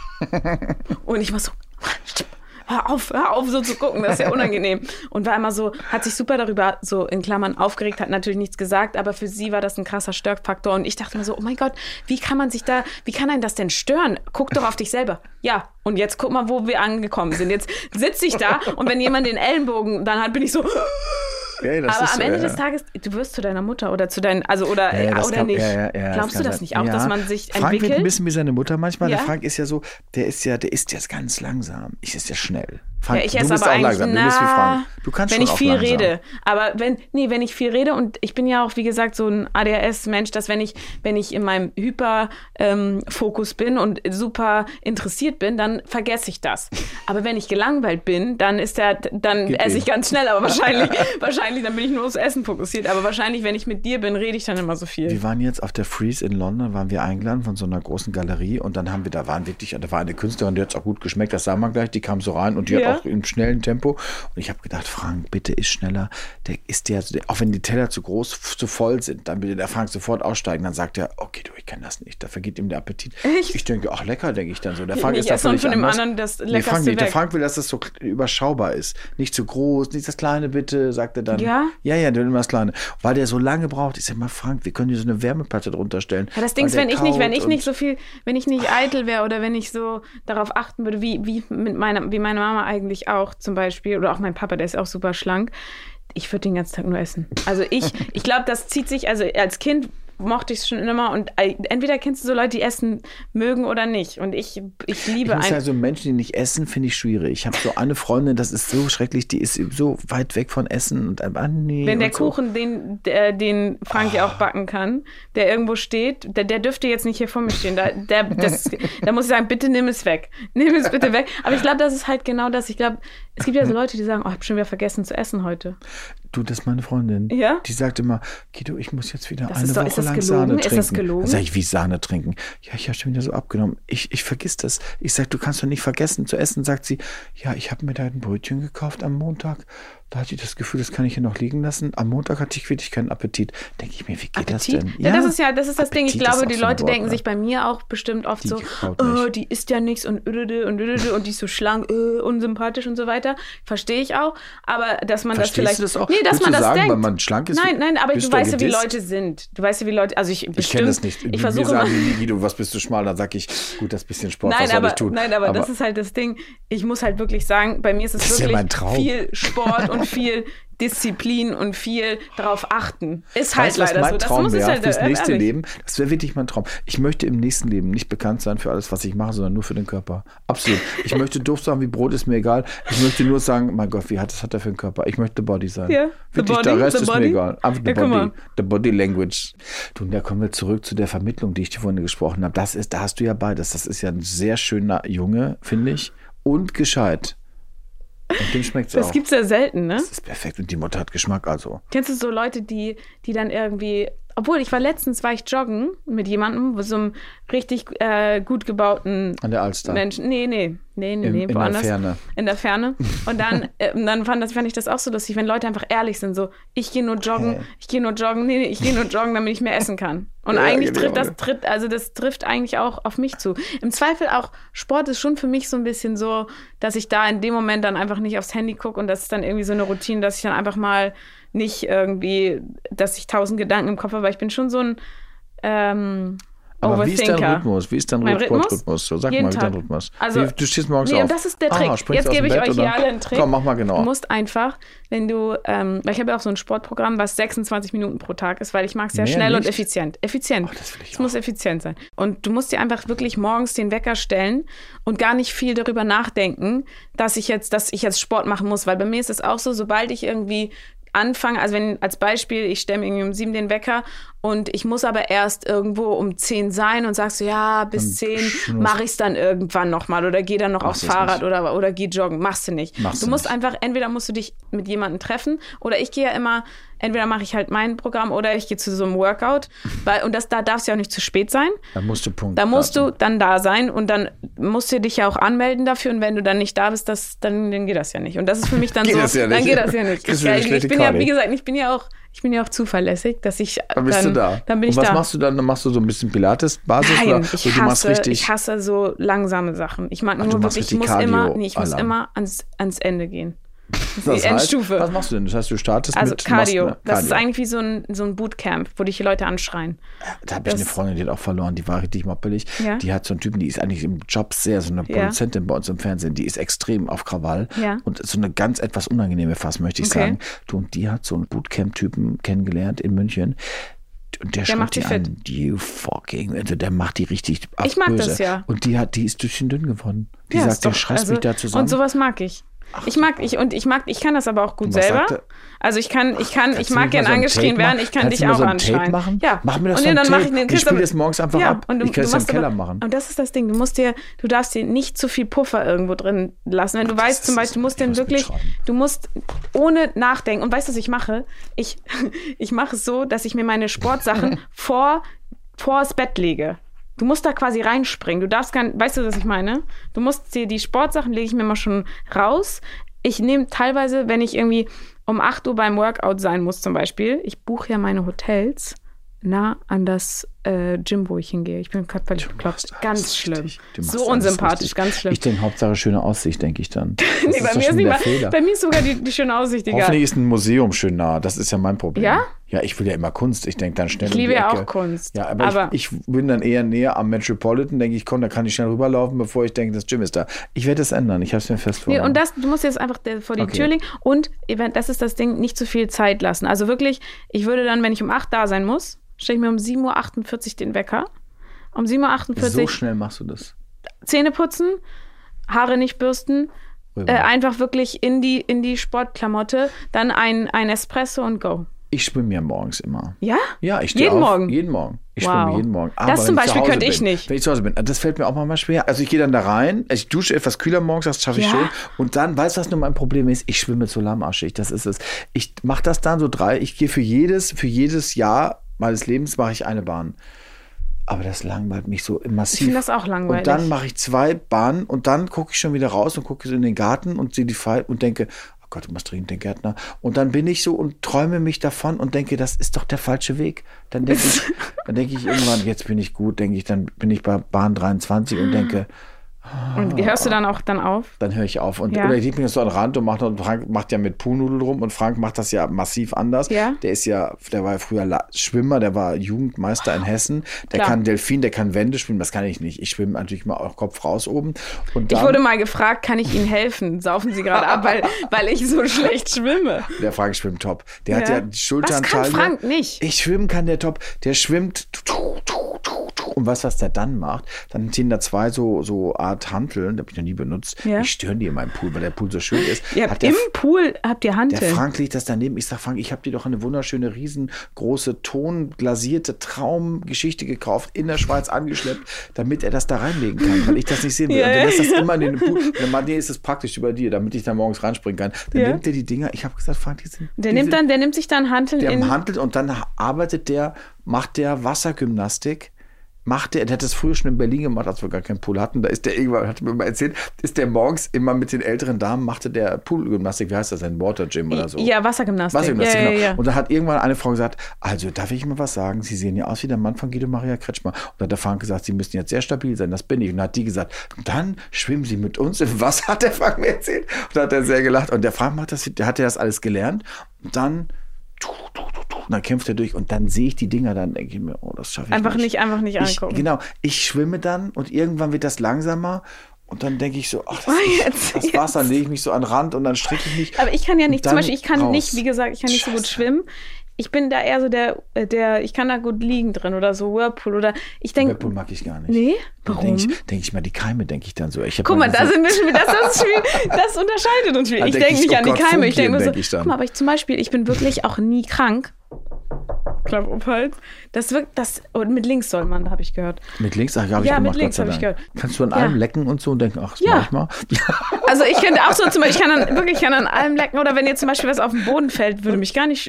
Und ich war so, hör auf, so zu gucken, das ist ja unangenehm. Und war immer so, hat sich super darüber so in Klammern aufgeregt, hat natürlich nichts gesagt, aber für sie war das ein krasser Störfaktor. Und ich dachte mir so, oh mein Gott, wie kann einen das denn stören? Guck doch auf dich selber. Ja, und jetzt guck mal, wo wir angekommen sind. Jetzt sitze ich da und wenn jemand den Ellenbogen dann hat, bin ich so. Ja, aber am Ende des Tages, du wirst zu deiner Mutter oder zu deinen, oder nicht. Glaubst du das nicht auch, dass man sich Frank entwickelt? Wird ein bisschen wie seine Mutter manchmal. Der Frank ist ja so, der isst jetzt ganz langsam. Ich esse ja schnell. Frank, ich esse aber eigentlich, du bist wie Frank. Du kannst wenn schon ich viel langsam rede. Aber wenn ich viel rede und ich bin ja auch, wie gesagt, so ein ADHS-Mensch, dass wenn ich in meinem Hyper-Fokus bin und super interessiert bin, dann vergesse ich das. Aber wenn ich gelangweilt bin, dann esse ich ganz schnell, aber wahrscheinlich, dann bin ich nur aufs Essen fokussiert. Aber wahrscheinlich, wenn ich mit dir bin, rede ich dann immer so viel. Wir waren jetzt auf der Freeze in London, waren wir eingeladen von so einer großen Galerie und dann da war eine Künstlerin, die hat es auch gut geschmeckt, das sah man gleich, die kam so rein und die hat auch im schnellen Tempo. Und ich habe gedacht, Frank, bitte iss schneller. Auch wenn die Teller zu voll sind, dann will der Frank sofort aussteigen. Dann sagt er, okay, ich kann das nicht. Da vergeht ihm der Appetit. Echt? Ich denke, ach lecker, denke ich dann so. Der Frank ist da völlig von dem anders. anderen das Leckerste Der Frank will, dass das so überschaubar ist. Nicht zu groß, nicht das Kleine bitte, sagt er dann. Ja? Ja, der will immer das Kleine. Weil der so lange braucht. Ich sag mal, Frank, wir können hier so eine Wärmeplatte drunter stellen. Ja, das Ding ist, wenn ich nicht eitel wäre oder wenn ich so darauf achten würde, wie meine Mama eigentlich auch zum Beispiel, oder auch mein Papa, der ist auch super schlank, ich würde den ganzen Tag nur essen. Also ich glaube, das zieht sich, also als Kind mochte ich es schon immer und entweder kennst du so Leute, die essen mögen oder nicht und ich liebe einfach. Also Menschen, die nicht essen, finde ich schwierig. Ich habe so eine Freundin, das ist so schrecklich, die ist so weit weg von Essen und nee. Wenn der so. Kuchen, den Frank ja auch backen kann, der irgendwo steht, der dürfte jetzt nicht hier vor mir stehen. Da muss ich sagen, bitte nimm es weg. Nimm es bitte weg. Aber ich glaube, das ist halt genau das. Ich glaube, es gibt ja so Leute, die sagen, ich habe schon wieder vergessen zu essen heute. Du, das ist meine Freundin. Ja? Die sagt immer, Guido, ich muss jetzt wieder eine Woche lang Sahne trinken. Ist das gelogen? Dann sag ich, wie Sahne trinken? Ja, ich habe schon wieder so abgenommen. Ich vergiss das. Ich sag, du kannst doch nicht vergessen zu essen. Sagt sie, ja, ich habe mir da ein Brötchen gekauft am Montag. Da hatte ich das Gefühl, das kann ich hier noch liegen lassen. Am Montag hatte ich wirklich keinen Appetit. Denke ich mir, wie geht das denn? Ja, das ist das Appetit. Ding. Ich glaube, die Leute denken sich bei mir auch bestimmt oft die so, die isst ja nichts und die ist so schlank, unsympathisch und so weiter. Verstehe ich auch. Aber dass man Verstehst das vielleicht... Du das auch? Nee, dass man das sagen, denkt. Wenn man schlank ist, nein, aber du weißt ja, wie Leute sind. Du weißt ja, wie Leute... Also ich kenne das nicht. Ich versuche immer... Guido, was bist du schmal? Dann sag ich, gut, das bisschen Sport, was soll ich tun? Nein, aber das ist halt das Ding. Ich muss halt wirklich sagen, bei mir ist es wirklich viel Sport und viel Disziplin und viel darauf achten. Ist halt leider so. Das muss es halt fürs nächste Leben. Das wäre wirklich mein Traum. Ich möchte im nächsten Leben nicht bekannt sein für alles, was ich mache, sondern nur für den Körper. Absolut. Ich möchte doof sagen, wie Brot ist mir egal. Ich möchte nur sagen, mein Gott, was hat er für einen Körper? Ich möchte Body sein. Ja, wirklich, der Rest ist mir egal. Einfach the Body Language. Du, da kommen wir zurück zu der Vermittlung, die ich dir vorhin gesprochen habe. Da hast du ja beides. Das ist ja ein sehr schöner Junge, finde ich. Und gescheit. Und dem schmeckt's auch. Das gibt's ja selten, ne? Das ist perfekt und die Mutter hat Geschmack, also. Kennst du so Leute, die dann irgendwie, obwohl letztens war ich joggen mit jemandem, so einem richtig gut gebauten an der Alster. Menschen. Nee, In woanders. der Ferne. In der Ferne. Und dann fand ich das auch so lustig, wenn Leute einfach ehrlich sind, so, ich gehe nur joggen, ich gehe nur joggen, damit ich mehr essen kann. Und Ja, eigentlich genau. das trifft eigentlich auch auf mich zu. Im Zweifel auch, Sport ist schon für mich so ein bisschen so, dass ich da in dem Moment dann einfach nicht aufs Handy gucke und das ist dann irgendwie so eine Routine, dass ich dann einfach mal nicht irgendwie, dass ich 1000 Gedanken im Kopf habe, weil ich bin schon so ein Aber wie ist dein Overthinker. Rhythmus? Wie ist dein Mein Sportrhythmus? So, sag Jeden mal, wie Tag. dein Rhythmus. Also, Du stehst morgens auf. Und das ist der Trick. Springst Jetzt aus dem gebe ich Bett, euch oder? hier alle einen Trick. Komm, mach mal genau. Du musst einfach, wenn du, weil ich habe ja auch so ein Sportprogramm, was 26 Minuten pro Tag ist, weil ich mag es ja Mehr schnell nicht? und effizient. Effizient. Das will ich Es muss effizient sein. Und du musst dir einfach wirklich morgens den Wecker stellen und gar nicht viel darüber nachdenken, dass ich jetzt Sport machen muss. Weil bei mir ist es auch so, sobald ich irgendwie anfange, also wenn als Beispiel, ich stelle mir irgendwie um 7 den Wecker und ich muss aber erst irgendwo um 10 sein und sagst du, ja, bis 10 mache ich es dann irgendwann nochmal oder gehe dann noch aufs Fahrrad oder geh joggen. Machst du nicht. Du musst einfach, entweder musst du dich mit jemandem treffen oder ich gehe ja immer, entweder mache ich halt mein Programm oder ich gehe zu so einem Workout, und da darf es ja auch nicht zu spät sein. Da musst du Punkt. Da musst du dann da sein und dann musst du dich ja auch anmelden dafür und wenn du dann nicht da bist, dann geht das ja nicht. Und das ist für mich dann Geht so, das ja nicht. dann geht das ja nicht. Kriegst du eine schlechte Ich bin ja, Karte. wie gesagt, ich bin ja auch zuverlässig, dass ich Dann bist du da. Dann bin ich und was da. machst du dann? Dann machst du so ein bisschen Pilates-Basis? Nein, oder? ich hasse so langsame Sachen. Ich mag du nur machst wirklich, ich richtig muss Cardio-Alarm. immer ans Ende gehen. Das die Endstufe. Was machst du denn? Das heißt, du startest Also mit Cardio. machst, Das ist eigentlich wie so ein Bootcamp, wo dich die Leute anschreien. Da habe ich eine Freundin, die hat auch verloren, die war richtig moppelig. Ja. Die hat so einen Typen, die ist eigentlich im Job so eine Produzentin bei uns im Fernsehen, die ist extrem auf Krawall Ja. und so eine ganz etwas unangenehme fast, möchte ich Okay. sagen. Und die hat so einen Bootcamp-Typen kennengelernt in München. Und der macht schreit die die an, you fucking, also der macht die richtig böse. Ich mag das ja. Und die ist durch den dünn geworden. Die Ja, sagt, ist der doch- schreist mich da zusammen. Und sowas mag ich. Ich kann das aber auch gut was selber. sagt er? Also ich Kannst mag du mir gern mal so ein angeschrien Tape werden, machen? ich kann Kannst dich du mir auch so ein Tape anschreien. machen? Ja. Mach mir das und so ein dann Tape. mache ich den Ich spiele das morgens einfach ab. Und Ich kann es im machst Keller aber- machen. Und das ist das Ding, du darfst dir nicht zu viel Puffer irgendwo drin lassen. Wenn du weißt zum Beispiel, du musst den wirklich, du musst ohne nachdenken. Und weißt du, was ich mache? Ich mache es so, dass ich mir meine Sportsachen vors Bett lege. Du musst da quasi reinspringen. Du darfst weißt du, was ich meine? Du musst dir die Sportsachen lege ich mir mal schon raus. Ich nehme teilweise, wenn ich irgendwie um 8 Uhr beim Workout sein muss zum Beispiel, ich buche ja meine Hotels nah an das Gym, wo ich hingehe. Ich bin völlig bekloppt. Ganz schlimm. So unsympathisch, ganz schlimm. Ich denke, Hauptsache schöne Aussicht, denke ich dann. Das Nee, bei doch mir ist schon nicht der mal, Fehler. bei mir ist sogar die schöne Aussicht egal. Hoffentlich ist ein Museum schön nah. Das ist ja mein Problem. Ja? Ja, ich will ja immer Kunst. Ich denke dann schnell Ich um liebe die ja Ecke. auch Kunst. Ja, aber ich bin dann eher näher am Metropolitan. Denke ich, komm, da kann ich schnell rüberlaufen, bevor ich denke, das Gym ist da. Ich werde es ändern. Ich habe es mir fest Nee, vorgenommen. und du musst jetzt einfach vor die Tür legen und das ist das Ding, nicht zu viel Zeit lassen. Also wirklich, ich würde dann, wenn ich um 8 da sein muss, stelle ich mir um 7.48 Uhr den Wecker. Um 7.48 Uhr So schnell machst du das. Zähne putzen, Haare nicht bürsten, einfach wirklich in die Sportklamotte, dann ein Espresso und go. Ich schwimme ja morgens immer. Ja? Ja, ich stehe Jeden auf. Morgen? Jeden Morgen. Ich Wow. schwimme jeden Morgen. Aber Das zum wenn ich zu Beispiel Hause könnte ich bin, nicht. Wenn ich zu Hause bin, das fällt mir auch manchmal schwer. Also ich gehe dann da rein, ich dusche etwas kühler morgens, das schaffe ich Ja. schon. Und dann, weißt du, was nur mein Problem ist? Ich schwimme zu lahmarschig, das ist es. Ich mache das dann so ich gehe für jedes Jahr meines Lebens mache ich eine Bahn. Aber das langweilt mich so massiv. Ich finde das auch langweilig. Und dann mache ich 2 Bahnen und dann gucke ich schon wieder raus und gucke so in den Garten und sehe die Fall und denke, oh Gott, du musst dringend den Gärtner. Und dann bin ich so und träume mich davon und denke, das ist doch der falsche Weg. Dann denke ich irgendwann, jetzt bin ich gut, denke ich, dann bin ich bei Bahn 23 und denke, Und hörst du dann auch auf? dann höre ich auf. Ja. Oder ich lege mich so an den Rand und Frank macht ja mit Poolnudel rum und Frank macht das ja massiv anders. Ja. Der war ja früher Schwimmer, der war Jugendmeister in Hessen. Der Klar. kann Delfin, der kann Wände schwimmen, das kann ich nicht. Ich schwimme natürlich mal auch Kopf raus oben. Und Ich dann, wurde mal gefragt, kann ich Ihnen helfen? Saufen Sie gerade ab, weil ich so schlecht schwimme. der Frank schwimmt top. Der hat ja die Was Schulteranteile. kann Frank nicht? Ich schwimmen kann der top. Der schwimmt. Und weißt du, was der dann macht? Dann ziehen da 2 so Art Hanteln, die habe ich noch nie benutzt. Ja. Ich störe die in meinem Pool, weil der Pool so schön ist. Im Pool habt ihr Der Hanteln. Frank legt das daneben. Ich sag, Frank, ich habe dir doch eine wunderschöne, riesengroße, tonglasierte Traumgeschichte gekauft, in der Schweiz angeschleppt, damit er das da reinlegen kann, weil ich das nicht sehen will. Ja, und der lässt das ja. immer in den Pool. Und dann meint, nee, ist es praktisch über dir, damit ich da morgens reinspringen kann. Dann Ja. nimmt er die Dinger. Ich habe gesagt, Frank, Der nimmt sich dann Hanteln der handelt und dann macht der Wassergymnastik der hat das früher schon in Berlin gemacht, als wir gar keinen Pool hatten. Da ist der irgendwann, hat mir mal erzählt, ist der morgens immer mit den älteren Damen, machte der Poolgymnastik, wie heißt das, ein Water Gym oder so? Ja, Wassergymnastik. Genau. Ja. Und da hat irgendwann eine Frau gesagt, also darf ich mal was sagen? Sie sehen ja aus wie der Mann von Guido Maria Kretschmer. Und dann hat der Frank gesagt, Sie müssen jetzt sehr stabil sein, das bin ich. Und dann hat die gesagt, dann schwimmen Sie mit uns im Wasser, hat der Frank mir erzählt. Und da hat er sehr gelacht. Und der Frank macht das, der hat ja das alles gelernt. Und dann kämpft er durch und dann sehe ich die Dinger, dann denke ich mir, oh, das schaffe ich einfach nicht angucken. Genau, ich schwimme dann und irgendwann wird das langsamer und dann denke ich so, ach, das war's, dann lege ich mich so an den Rand und dann stricke ich mich. Aber ich kann ja nicht, zum Beispiel, ich kann raus. nicht, wie gesagt, ich kann nicht so gut schwimmen. Ich bin da eher so der, ich kann da gut liegen drin oder so, Whirlpool oder ich denke. Whirlpool mag ich gar nicht. Nee? Warum? Denke ich mal, die Keime, denke ich dann so. Guck mal, da sind wir schon wieder, das unterscheidet uns wieder. Ich denke nicht an die Keime, ich denke mir so, guck mal, aber ich bin wirklich auch nie krank. Klapp auf Hals. Und mit links soll man, habe ich gehört. Mit links? Ach, habe ich ja, gemacht, mit links habe ich gehört. Kannst du an allem lecken und so und denken, ach, das mach ich mal? Also ich könnte auch so zum Beispiel, ich kann an allem lecken oder wenn jetzt zum Beispiel was auf den Boden fällt, würde mich gar nicht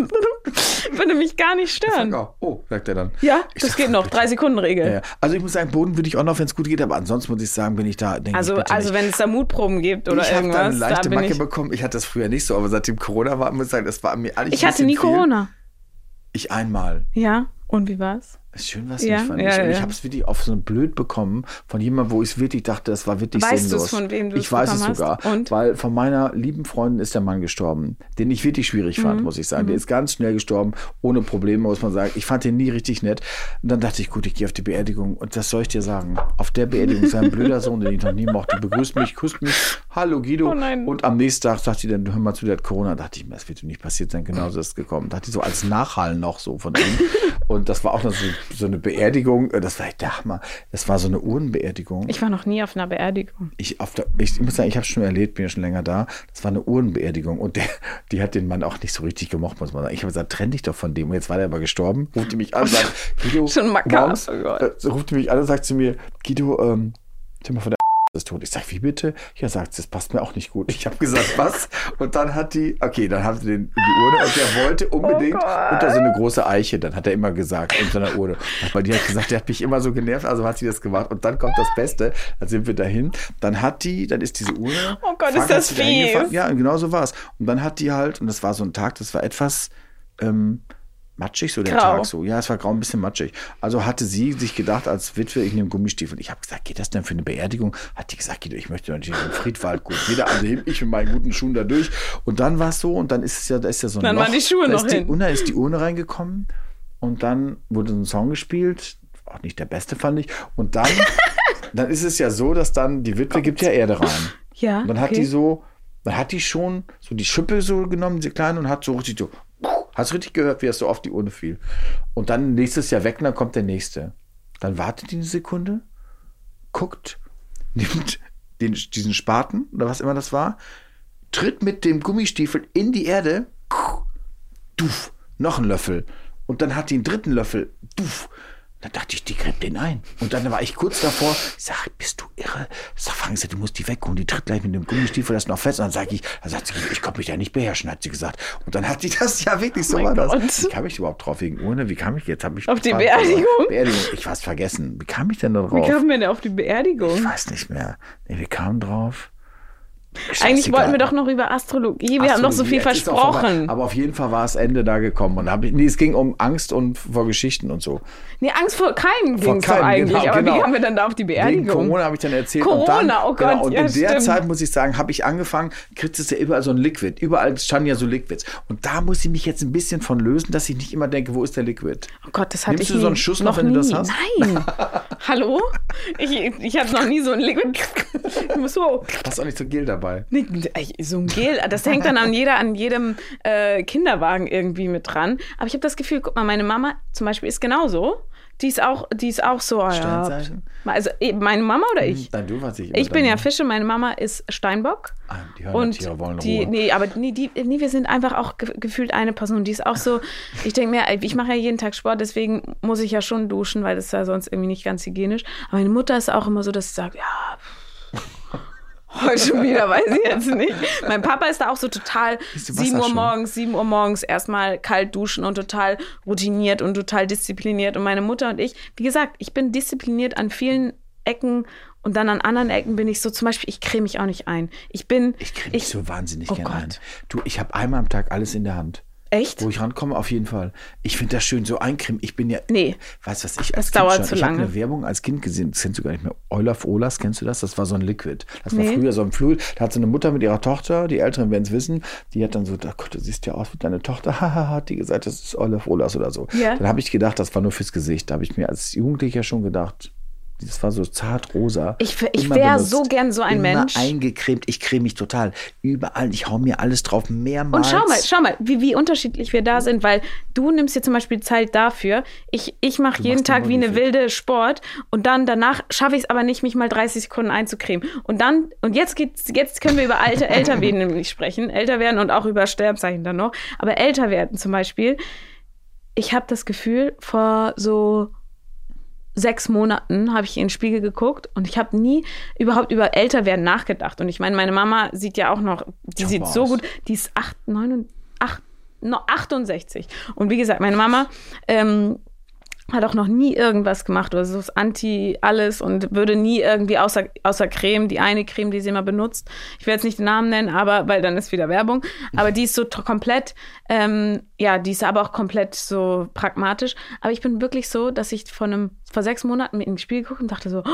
stören. Sagt er dann. Ja, das geht noch, 3-Sekunden-Regel. Ja. Also ich muss sagen, Boden würde ich auch noch, wenn es gut geht, aber ansonsten muss ich sagen, bin ich da, denke also wenn es da Mutproben gibt oder irgendwas. Ich habe eine leichte Macke bekommen, ich hatte das früher nicht so, aber seitdem Corona war, muss ich sagen, das war mir eigentlich Ich hatte nie Corona. Ich einmal. Ja, und wie war's? Schön was nicht, fand ich. Und ich habe es wirklich auf so ein Blöd bekommen von jemandem, wo ich es wirklich dachte, das war wirklich sinnlos. Weißt du es, von wem du es bekommen hast? Ich weiß es sogar, und? weil von meiner lieben Freundin ist der Mann gestorben, den ich wirklich schwierig fand, muss ich sagen. Der ist ganz schnell gestorben, ohne Probleme, muss man sagen. Ich fand den nie richtig nett. Und dann dachte ich, gut, ich gehe auf die Beerdigung. Und was soll ich dir sagen? Auf der Beerdigung ist ein blöder Sohn, den ich noch nie mochte, begrüßt mich, küsst mich, hallo Guido. Oh nein. Und am nächsten Tag sagt sie dann, hör mal zu, der hat Corona. Da dachte ich mir, das wird nicht passiert sein. Genauso ist es gekommen. Da dachte ich so als Nachhallen noch so von ihm. Und das war auch noch so eine Beerdigung. Das war echt der Hammer. Das war so eine Urnenbeerdigung. Ich war noch nie auf einer Beerdigung. Ich muss sagen, ich habe es schon erlebt, bin ja schon länger da. Das war eine Urnenbeerdigung und die hat den Mann auch nicht so richtig gemocht, muss man sagen. Ich habe gesagt, trenn dich doch von dem. Und jetzt war der aber gestorben, ruft die mich an und sagt, Guido, schon makaber, ruft die mich an und sagt zu mir, Guido, mal von der ist tot. Ich sag, wie bitte? Ja, sagt, das passt mir auch nicht gut. Ich habe gesagt, was? Und dann haben sie den in die Urne und der wollte unbedingt unter so eine große Eiche, dann hat er immer gesagt, in so einer Urne. Weil die hat gesagt, der hat mich immer so genervt, also hat sie das gemacht. Und dann kommt das Beste, dann sind wir dahin, dann ist diese Urne. Oh Gott, ist das fies. Ja, genau so war es. Und dann hat die halt, und das war so ein Tag, das war etwas matschig, so der grau. Tag so. Ja, es war grau, ein bisschen matschig. Also hatte sie sich gedacht, als Witwe, ich nehme Gummistiefel. Ich habe gesagt, geht das denn für eine Beerdigung? Hat die gesagt, ich möchte natürlich in den Friedwald gut. Wieder an den ich mit meinen guten Schuhen da durch. Und dann war es so, und dann ist es ja, da ist ja so ein Dann Loch. waren die Schuhe noch hin. Und dann ist die Urne reingekommen und dann wurde so ein Song gespielt. Auch nicht der beste, fand ich. Und dann ist es ja so, dass dann die Witwe gibt ja Erde rein. Ja, und dann hat die schon so die Schippe so genommen, diese kleine, und hat so richtig so. Hast du richtig gehört, wie es so auf die Urne fiel? Und dann nächstes Jahr weg, und dann kommt der nächste. Dann wartet die eine Sekunde, guckt, nimmt diesen Spaten oder was immer das war, tritt mit dem Gummistiefel in die Erde, duff, noch ein Löffel. Und dann hat die einen dritten Löffel, duff. Dann dachte ich, die gräbt den ein. Und dann war ich kurz davor, ich sage, bist du irre? Sag, Frank, du musst die wegholen, die tritt gleich mit dem Gummistiefel, das ist noch fest. Und dann sagt sie, ich konnte mich ja nicht beherrschen, hat sie gesagt. Und dann hat sie das ja wirklich, so war das. Wie kam ich überhaupt drauf wegen Urne? Wie kam ich jetzt? Auf die Beerdigung? Ich war es vergessen. Wie kam ich denn da drauf? Wie kamen wir denn auf die Beerdigung? Ich weiß nicht mehr. Nee, wir kamen drauf. Eigentlich wollten wir doch noch über Astrologie. Wir haben noch so viel versprochen. Aber auf jeden Fall war das Ende da gekommen. Und es ging um Angst und vor Geschichten und so. Nee, Angst vor keinem ging es doch eigentlich. Genau, aber wie kamen wir dann da auf die Beerdigung? Wegen Corona habe ich dann erzählt. Corona, oh Gott. Genau, und in der Zeit, muss ich sagen, habe ich angefangen, kriegst du ja überall so ein Liquid. Überall standen ja so Liquids. Und da muss ich mich jetzt ein bisschen von lösen, dass ich nicht immer denke, wo ist der Liquid? Oh Gott, das hatte Nimmst du so einen Schuss noch, wenn du das hast? Nein. Hallo? Ich habe noch nie so ein Liquid. So. Hast du auch nicht so Gel dabei? Nee, so ein Gel, das hängt dann an jedem Kinderwagen irgendwie mit dran. Aber ich habe das Gefühl, guck mal, meine Mama zum Beispiel ist genauso. Die ist auch so. Steinzeichen? Also meine Mama oder ich? Nein, du warst ich bin ja Fische, meine Mama ist Steinbock. Die hören und Tiere wollen Ruhe. Wir sind einfach auch gefühlt eine Person. Die ist auch so, ich denke mir, ich mache ja jeden Tag Sport, deswegen muss ich ja schon duschen, weil das ist ja sonst irgendwie nicht ganz hygienisch. Aber meine Mutter ist auch immer so, dass sie sagt, ja, heute schon wieder, weiß ich jetzt nicht. Mein Papa ist da auch so total 7 Uhr morgens erstmal kalt duschen und total routiniert und total diszipliniert. Und meine Mutter und ich, wie gesagt, ich bin diszipliniert an vielen Ecken und dann an anderen Ecken bin ich so, zum Beispiel, ich creme mich auch nicht ein. Ich creme mich so wahnsinnig gerne ein. Du, ich habe einmal am Tag alles in der Hand. Echt? Wo ich rankomme, auf jeden Fall. Ich finde das schön, so eincremen. Ich bin ja, weißt du was, ich als Kind schon, ich habe eine Werbung als Kind gesehen, das kennst du gar nicht mehr. Olaf Olas, kennst du das? Das war so ein Liquid. Das war früher so ein Fluid. Da hat so eine Mutter mit ihrer Tochter, die Älteren werden es wissen, die hat dann so, Gott, du siehst ja aus wie deine Tochter, hat die gesagt, das ist Olaf Olas oder so. Ja. Dann habe ich gedacht, das war nur fürs Gesicht. Da habe ich mir als Jugendlicher schon gedacht, das war so zart rosa. Ich wäre so gern so ein Mensch. Eingecremt, ich creme mich total. Überall, ich hau mir alles drauf, mehrmals. Und schau mal, wie unterschiedlich wir da sind, weil du nimmst dir zum Beispiel Zeit dafür. Ich mache jeden Tag wie eine wilde Sport und dann danach schaffe ich es aber nicht, mich mal 30 Sekunden einzucremen. Und jetzt können wir über älter werden nämlich sprechen. Älter werden und auch über Sternzeichen dann noch. Aber älter werden zum Beispiel. Ich habe das Gefühl, vor so 6 Monaten habe ich in den Spiegel geguckt und ich habe nie überhaupt über Älterwerden nachgedacht. Und ich meine, meine Mama sieht ja auch noch, die sieht so gut, die ist 68. Und wie gesagt, meine Mama hat auch noch nie irgendwas gemacht oder so, ist anti alles und würde nie irgendwie außer Creme, die eine Creme, die sie immer benutzt. Ich will jetzt nicht den Namen nennen, aber weil dann ist wieder Werbung. Aber die ist so komplett, die ist aber auch komplett so pragmatisch. Aber ich bin wirklich so, dass ich vor 6 Monaten mir in den Spiegel geguckt und dachte so,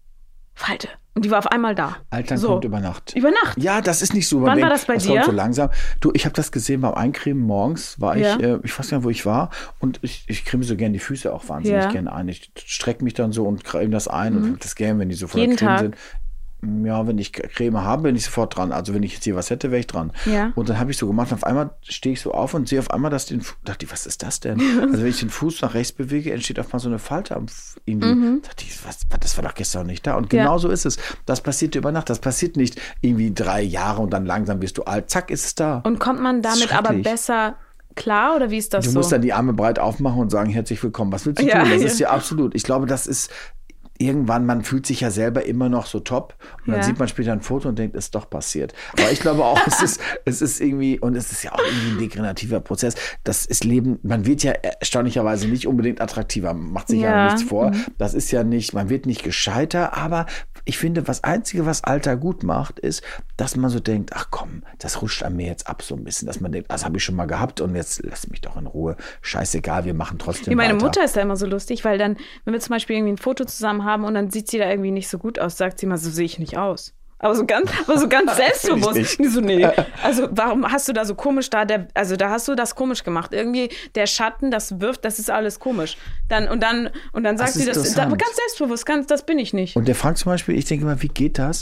Falte. Und die war auf einmal da. Altern kommt über Nacht. Über Nacht? Ja, das ist nicht so. Wann war das bei dir? Das kommt so langsam. Du, ich habe das gesehen beim Eincremen morgens. War ich weiß gar nicht, wo ich war. Und ich creme so gerne die Füße auch wahnsinnig gerne ein. Ich strecke mich dann so und creme das ein und finde das gerne, wenn die so voller Creme sind. Ja, wenn ich Creme habe, bin ich sofort dran. Also wenn ich jetzt hier was hätte, wäre ich dran. Ja. Und dann habe ich so gemacht, auf einmal stehe ich so auf und sehe auf einmal, dass dachte ich, was ist das denn? Also wenn ich den Fuß nach rechts bewege, entsteht auf einmal so eine Falte am irgendwie. Dachte ich, das war doch gestern nicht da. Und genau so ist es. Das passiert über Nacht. Das passiert nicht irgendwie 3 Jahre und dann langsam wirst du alt. Zack, ist es da. Und kommt man damit aber besser klar oder wie ist das so? Du musst dann die Arme breit aufmachen und sagen, herzlich willkommen. Was willst du tun? Das ist ja absolut. Ich glaube, das ist irgendwann, man fühlt sich ja selber immer noch so top und dann sieht man später ein Foto und denkt, ist doch passiert. Aber ich glaube auch, es ist irgendwie, und es ist ja auch irgendwie ein degenerativer Prozess. Das ist Leben, man wird ja erstaunlicherweise nicht unbedingt attraktiver, macht sich ja nichts vor. Das ist ja nicht, man wird nicht gescheiter, aber ich finde, das Einzige, was Alter gut macht, ist, dass man so denkt, ach komm, das rutscht an mir jetzt ab so ein bisschen, dass man denkt, das habe ich schon mal gehabt und jetzt lass mich doch in Ruhe. Scheißegal, wir machen trotzdem meine Mutter ist da immer so lustig, weil dann, wenn wir zum Beispiel irgendwie ein Foto zusammen haben und dann sieht sie da irgendwie nicht so gut aus, sagt sie mal, so sehe ich nicht aus. Aber so ganz selbstbewusst. So, nee. Also warum hast du da so komisch da hast du das komisch gemacht. Irgendwie der Schatten, das ist alles komisch. Und dann sagt sie das ganz selbstbewusst, das bin ich nicht. Und der Frank zum Beispiel, ich denke immer, wie geht das?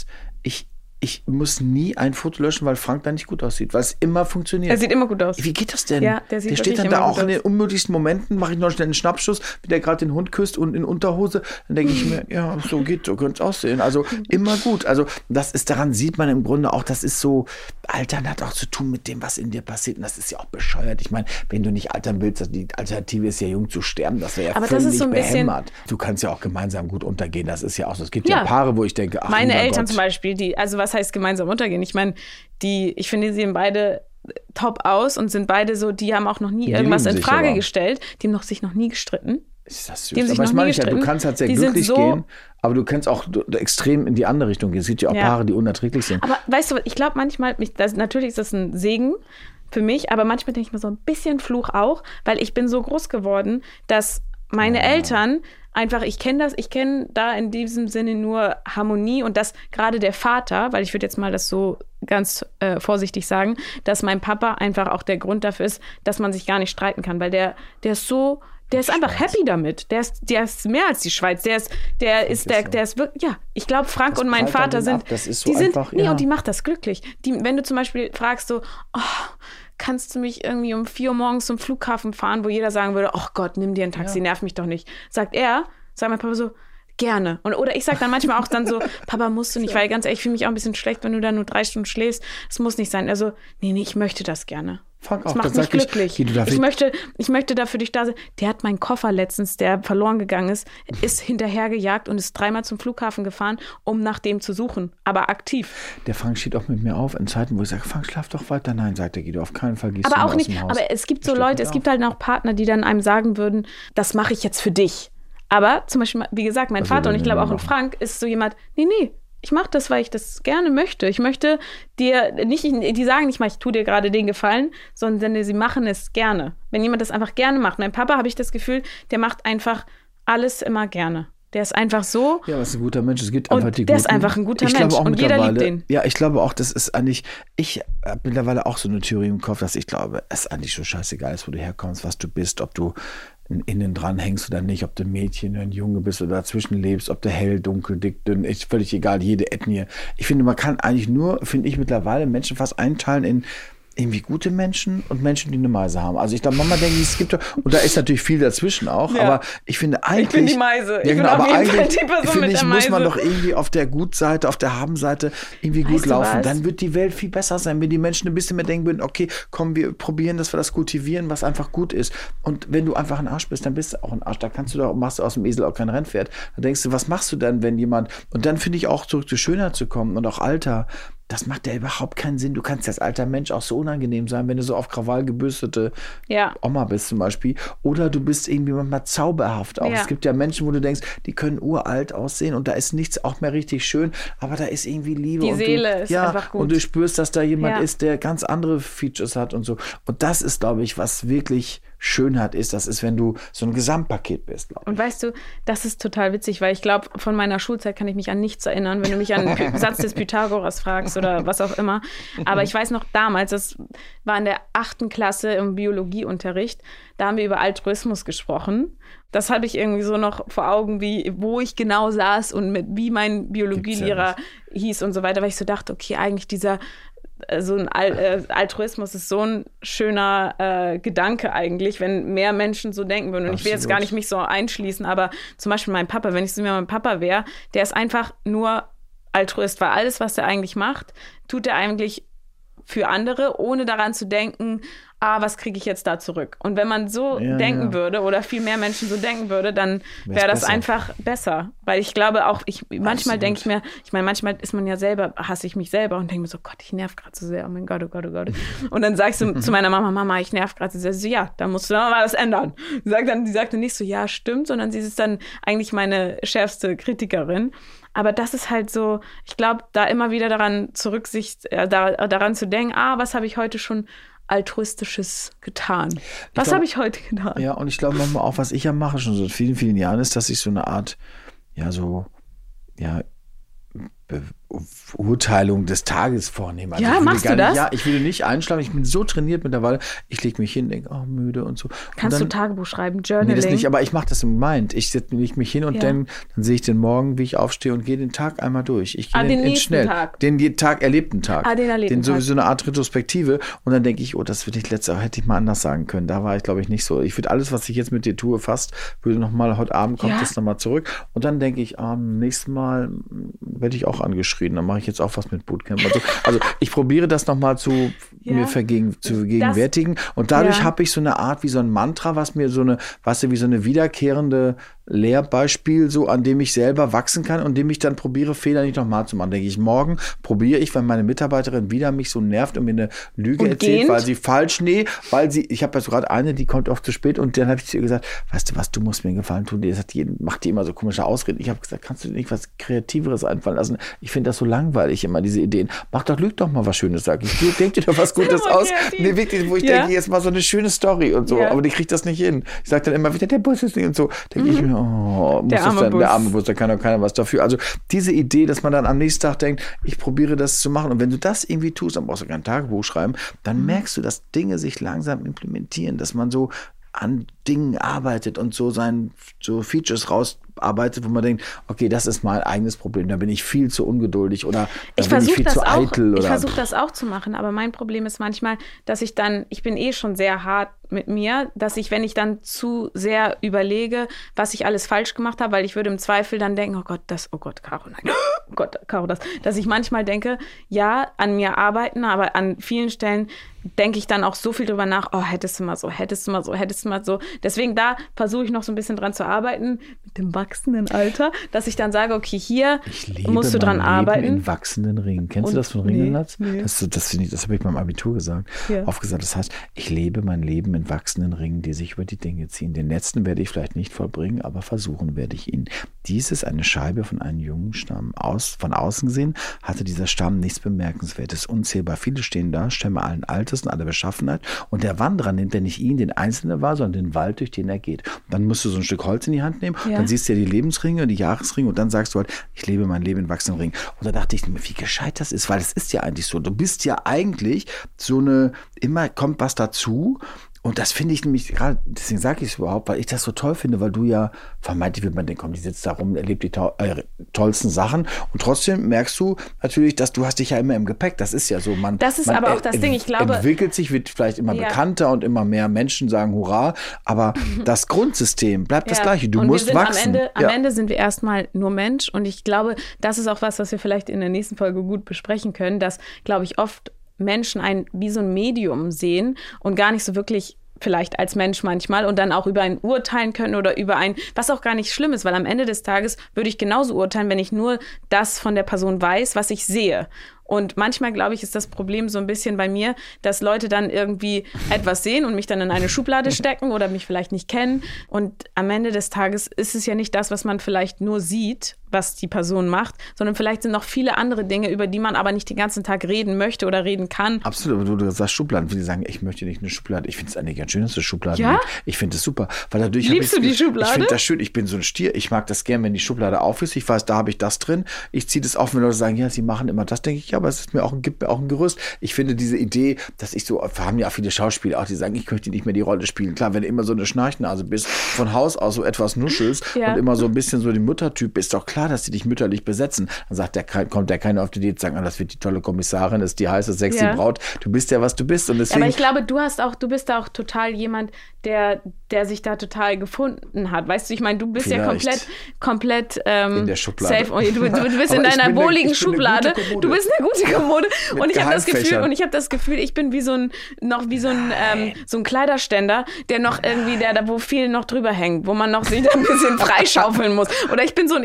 Ich muss nie ein Foto löschen, weil Frank da nicht gut aussieht, weil es immer funktioniert. Er sieht immer gut aus. Wie geht das denn? Ja, der steht dann da auch in den unmöglichsten Momenten, mache ich noch schnell einen Schnappschuss, wie der gerade den Hund küsst und in Unterhose. Dann denke ich mir, ja, so könnte es aussehen. Also immer gut. Also daran sieht man im Grunde auch, das ist so, Altern hat auch zu tun mit dem, was in dir passiert. Und das ist ja auch bescheuert. Ich meine, wenn du nicht altern willst, die Alternative ist ja jung zu sterben. Das wäre ja völlig behämmert. Du kannst ja auch gemeinsam gut untergehen. Das ist ja auch so. Es gibt ja Paare, wo ich denke, ach, meine Eltern zum Beispiel, was heißt gemeinsam untergehen? Ich meine, ich finde, sie sehen beide top aus und sind beide so, die haben auch noch nie irgendwas in Frage gestellt. Die haben sich noch nie gestritten. Ist das süß. Aber ich meine, du kannst halt sehr glücklich gehen, aber du kannst auch extrem in die andere Richtung gehen. Es gibt ja auch Paare, die unerträglich sind. Aber weißt du, ich glaube manchmal, natürlich ist das ein Segen für mich, aber manchmal denke ich mir so ein bisschen Fluch auch, weil ich bin so groß geworden, dass meine Eltern einfach, ich kenne da in diesem Sinne nur Harmonie und dass gerade der Vater, weil ich würde jetzt mal das so ganz vorsichtig sagen, dass mein Papa einfach auch der Grund dafür ist, dass man sich gar nicht streiten kann, weil der ist so, der ist einfach happy damit. Der ist mehr als die Schweiz. Der ist wirklich, ja, ich glaube, Frank und mein Vater sind, und die macht das glücklich. Wenn du zum Beispiel fragst so, kannst du mich irgendwie um 4 Uhr morgens zum Flughafen fahren, wo jeder sagen würde, oh Gott, nimm dir ein Taxi, nerv mich doch nicht. Sagt mein Papa so, gerne. Oder ich sage dann manchmal auch dann so, Papa, musst du nicht, weil ganz ehrlich, ich fühle mich auch ein bisschen schlecht, wenn du da nur 3 Stunden schläfst. Das muss nicht sein. Also, nee, ich möchte das gerne. Das macht mich glücklich. Ich möchte da für dich da sein. Der hat meinen Koffer letztens, der verloren gegangen ist hinterhergejagt und ist 3-mal zum Flughafen gefahren, um nach dem zu suchen. Aber aktiv. Der Frank steht auch mit mir auf in Zeiten, wo ich sage, Frank, schlaf doch weiter. Nein, sagt der Guido, auf keinen Fall gehst du aber auch aus nicht. dem Haus. Aber es gibt so Leute, es gibt halt auch Partner, die dann einem sagen würden, das mache ich jetzt für dich. Aber zum Beispiel, wie gesagt, mein Vater und ich glaube auch ein Frank ist so jemand, nee, ich mache das, weil ich das gerne möchte. Ich möchte dir nicht, die sagen nicht mal, ich tue dir gerade den Gefallen, sondern sie machen es gerne. Wenn jemand das einfach gerne macht. Mein Papa, habe ich das Gefühl, der macht einfach alles immer gerne. Der ist einfach so. Ja, was ein guter Mensch. Es gibt einfach die der ist einfach ein guter Mensch und jeder liebt den. Ja, ich glaube auch, das ist eigentlich, ich habe mittlerweile auch so eine Theorie im Kopf, dass ich glaube, es ist eigentlich so scheißegal ist, wo du herkommst, was du bist, ob du innen dran hängst oder nicht, ob du ein Mädchen oder ein Junge bist oder dazwischen lebst, ob du hell, dunkel, dick, dünn, ist völlig egal, jede Ethnie. Ich finde, man kann eigentlich nur, finde ich mittlerweile, Menschen fast einteilen in irgendwie gute Menschen und Menschen, die eine Meise haben. Also ich glaube, manchmal denke ich, es gibt, und da ist natürlich viel dazwischen auch, aber ich finde eigentlich... Ich bin die Meise. Ja, genau, aber eigentlich, finde ich, muss man doch irgendwie auf der Gutseite, auf der Habenseite irgendwie gut laufen. Dann wird die Welt viel besser sein, wenn die Menschen ein bisschen mehr denken würden, okay, komm, wir probieren, dass wir das kultivieren, was einfach gut ist. Und wenn du einfach ein Arsch bist, dann bist du auch ein Arsch. Da machst du aus dem Esel auch kein Rennpferd. Da denkst du, was machst du dann, wenn jemand... Und dann finde ich auch, zurück zu Schönheit zu kommen und auch Alter... Das macht ja überhaupt keinen Sinn. Du kannst als alter Mensch auch so unangenehm sein, wenn du so auf Krawall gebürstete Oma bist zum Beispiel. Oder du bist irgendwie manchmal zauberhaft auch. Ja. Es gibt ja Menschen, wo du denkst, die können uralt aussehen und da ist nichts auch mehr richtig schön, aber da ist irgendwie Liebe. Die Seele ist einfach gut. Und du spürst, dass da jemand ist, der ganz andere Features hat und so. Und das ist, glaube ich, was wirklich Schönheit ist. Das ist, wenn du so ein Gesamtpaket bist, glaube ich. Und weißt du, das ist total witzig, weil ich glaube, von meiner Schulzeit kann ich mich an nichts erinnern, wenn du mich an den Satz des Pythagoras fragst oder was auch immer. Aber ich weiß noch damals, das war in der 8. Klasse im Biologieunterricht, da haben wir über Altruismus gesprochen. Das habe ich irgendwie so noch vor Augen, wo ich genau saß und wie mein Biologielehrer hieß und so weiter, weil ich so dachte, okay, eigentlich so ein Altruismus ist so ein schöner Gedanke eigentlich, wenn mehr Menschen so denken würden. Und ich will jetzt gar nicht mich so einschließen, aber zum Beispiel mein Papa, wenn ich so wie mein Papa wäre, der ist einfach nur Altruist, weil alles, was er eigentlich macht, tut er eigentlich für andere, ohne daran zu denken, was kriege ich jetzt da zurück? Und wenn man so denken würde oder viel mehr Menschen so denken würde, dann wäre das einfach besser. Weil ich glaube auch, manchmal denke ich mir, manchmal ist man ja selber, hasse ich mich selber und denke mir so, Gott, ich nerv gerade so sehr, oh mein Gott, oh Gott, oh Gott. Und dann sagst du zu meiner Mama, ich nerv gerade so sehr. So, ja, da musst du dann mal was ändern. Die sagt dann nicht so, ja, stimmt, sondern sie ist dann eigentlich meine schärfste Kritikerin. Aber das ist halt so, ich glaube, da immer wieder daran zu denken, was habe ich heute schon Altruistisches getan? Was habe ich heute getan? Ja, und ich glaube manchmal auch, was ich ja mache schon seit vielen, vielen Jahren, ist, dass ich so eine Art, Beurteilung des Tages vornehmen. Also ja, machst du das? Ja, ich will nicht einschlafen. Ich bin so trainiert mittlerweile. Ich lege mich hin, denke, müde und so. Kannst du Tagebuch schreiben, Journaling? Nee, das nicht, aber ich mache das im Mind. Ich setze mich hin und dann sehe ich den Morgen, wie ich aufstehe und gehe den Tag einmal durch. Ich gehe den nächsten Tag. Den erlebten Tag. Den erlebten Tag. Sowieso eine Art Retrospektive. Und dann denke ich, das würde ich hätte ich mal anders sagen können. Da war ich, glaube ich, nicht so. Ich würde alles, was ich jetzt mit dir tue, würde nochmal, heute Abend kommt das nochmal zurück. Und dann denke ich, nächstes Mal werde ich auch angeschrien. Dann mache ich jetzt auch was mit Bootcamp. Also ich probiere das nochmal zu vergegenwärtigen. Und dadurch habe ich so eine Art wie so ein Mantra, was mir wie so eine wiederkehrende Lehrbeispiel, so an dem ich selber wachsen kann und dem ich dann probiere, Fehler nicht nochmal zu machen. Denke ich, morgen probiere ich, wenn meine Mitarbeiterin wieder mich so nervt und mir eine Lüge erzählt, weil sie ich habe ja so gerade eine, die kommt oft zu spät und dann habe ich zu ihr gesagt, weißt du was, du musst mir einen Gefallen tun, macht die immer so komische Ausreden. Ich habe gesagt, kannst du dir nicht was Kreativeres einfallen lassen? Ich finde das so langweilig, immer diese Ideen. Lüg doch mal was Schönes, sag ich. Denk dir doch was Gutes aus. Nee, wirklich, wo ich denke, jetzt mal so eine schöne Story und so, aber die kriegt das nicht hin. Ich sage dann immer wieder, der Bus ist nicht und so. Denke ich mir, der arme Bus, da kann doch keiner was dafür. Also diese Idee, dass man dann am nächsten Tag denkt, ich probiere das zu machen. Und wenn du das irgendwie tust, dann brauchst du kein Tagebuch schreiben, dann merkst du, dass Dinge sich langsam implementieren, dass man so an Dingen arbeitet und so Features abarbeitet, wo man denkt, okay, das ist mein eigenes Problem, da bin ich viel zu ungeduldig oder da bin ich viel zu eitel. Ich versuche das auch zu machen, aber mein Problem ist manchmal, dass ich bin schon sehr hart mit mir, dass wenn ich dann zu sehr überlege, was ich alles falsch gemacht habe, weil ich würde im Zweifel dann denken, oh Gott, Caro, nein, oh Gott, Caro, dass ich manchmal denke, ja, an mir arbeiten, aber an vielen Stellen denke ich dann auch so viel drüber nach, oh, hättest du mal so. Deswegen da versuche ich noch so ein bisschen dran zu arbeiten, mit dem wachsenden Alter, dass ich dann sage, okay, hier musst du dran arbeiten. In wachsenden Ringen. Kennst du das von Ringelnatz? Nee. Das habe ich beim Abitur gesagt. Ja. Aufgesagt. Das heißt, ich lebe mein Leben in wachsenden Ringen, die sich über die Dinge ziehen. Den letzten werde ich vielleicht nicht vollbringen, aber versuchen werde ich ihn. Dies ist eine Scheibe von einem jungen Stamm. Von außen gesehen hatte dieser Stamm nichts Bemerkenswertes. Unzählbar viele stehen da, Stämme allen Alters und aller Beschaffenheit. Und der Wanderer nimmt ja nicht ihn, den Einzelnen wahr, sondern den Wald, durch den er geht. Und dann musst du so ein Stück Holz in die Hand nehmen, dann siehst du ja die Lebensringe und die Jahresringe und dann sagst du halt, ich lebe mein Leben in wachsenden Ringen. Und da dachte ich mir, wie gescheit das ist, weil es ist ja eigentlich so. Du bist ja eigentlich immer kommt was dazu. Und das finde ich nämlich gerade, deswegen sage ich es überhaupt, weil ich das so toll finde, weil du ja vermeintlich wird man denken, die sitzt da rum, erlebt die tollsten Sachen und trotzdem merkst du natürlich, dass du hast dich ja immer im Gepäck, das ist ja so. Das ist aber auch das Ding, ich glaube. Entwickelt sich, wird vielleicht immer bekannter und immer mehr Menschen sagen Hurra, aber das Grundsystem bleibt das Gleiche, du musst wachsen. Am Ende sind wir erstmal nur Mensch und ich glaube, das ist auch was wir vielleicht in der nächsten Folge gut besprechen können, dass, glaube ich, oft Menschen wie so ein Medium sehen und gar nicht so wirklich vielleicht als Mensch manchmal und dann auch über ein urteilen können oder über was auch gar nicht schlimm ist, weil am Ende des Tages würde ich genauso urteilen, wenn ich nur das von der Person weiß, was ich sehe. Und manchmal, glaube ich, ist das Problem so ein bisschen bei mir, dass Leute dann irgendwie etwas sehen und mich dann in eine Schublade stecken oder mich vielleicht nicht kennen. Und am Ende des Tages ist es ja nicht das, was man vielleicht nur sieht, was die Person macht, sondern vielleicht sind noch viele andere Dinge, über die man aber nicht den ganzen Tag reden möchte oder reden kann. Absolut, du sagst Schubladen, wenn die sagen, ich möchte nicht eine Schublade. Ich finde es eigentlich ganz schön, dass du Schubladen gibt. Ich finde es super. Weil dadurch liebst du die Schublade? Ich finde das schön, ich bin so ein Stier, ich mag das gern, wenn die Schublade auf ist. Ich weiß, da habe ich das drin. Ich ziehe das auf, wenn Leute sagen, ja, sie machen immer das, denke ich, ja, aber es ist gibt mir auch ein Gerüst. Ich finde diese Idee, dass haben ja auch viele Schauspieler auch, die sagen, ich möchte nicht mehr die Rolle spielen. Klar, wenn du immer so eine Schnarchnase bist, von Haus aus so etwas nuschelst und immer so ein bisschen so den Muttertyp bist, doch klar, dass sie dich mütterlich besetzen. Dann kommt der keiner auf die Idee zu sagen, das wird die tolle Kommissarin, das ist die heiße, sexy Braut. Du bist ja, was du bist. Und deswegen, aber ich glaube, du bist da auch total jemand, der sich da total gefunden hat. Weißt du, ich meine, du bist vielleicht ja komplett in der Schublade. Safe. Du bist in deiner wohligen Schublade. Du bist eine gute Kommode. Und ich habe das Gefühl, ich bin wie so ein Kleiderständer, der noch irgendwie, wo viel noch drüber hängt, wo man noch sich da ein bisschen freischaufeln muss. Oder ich bin so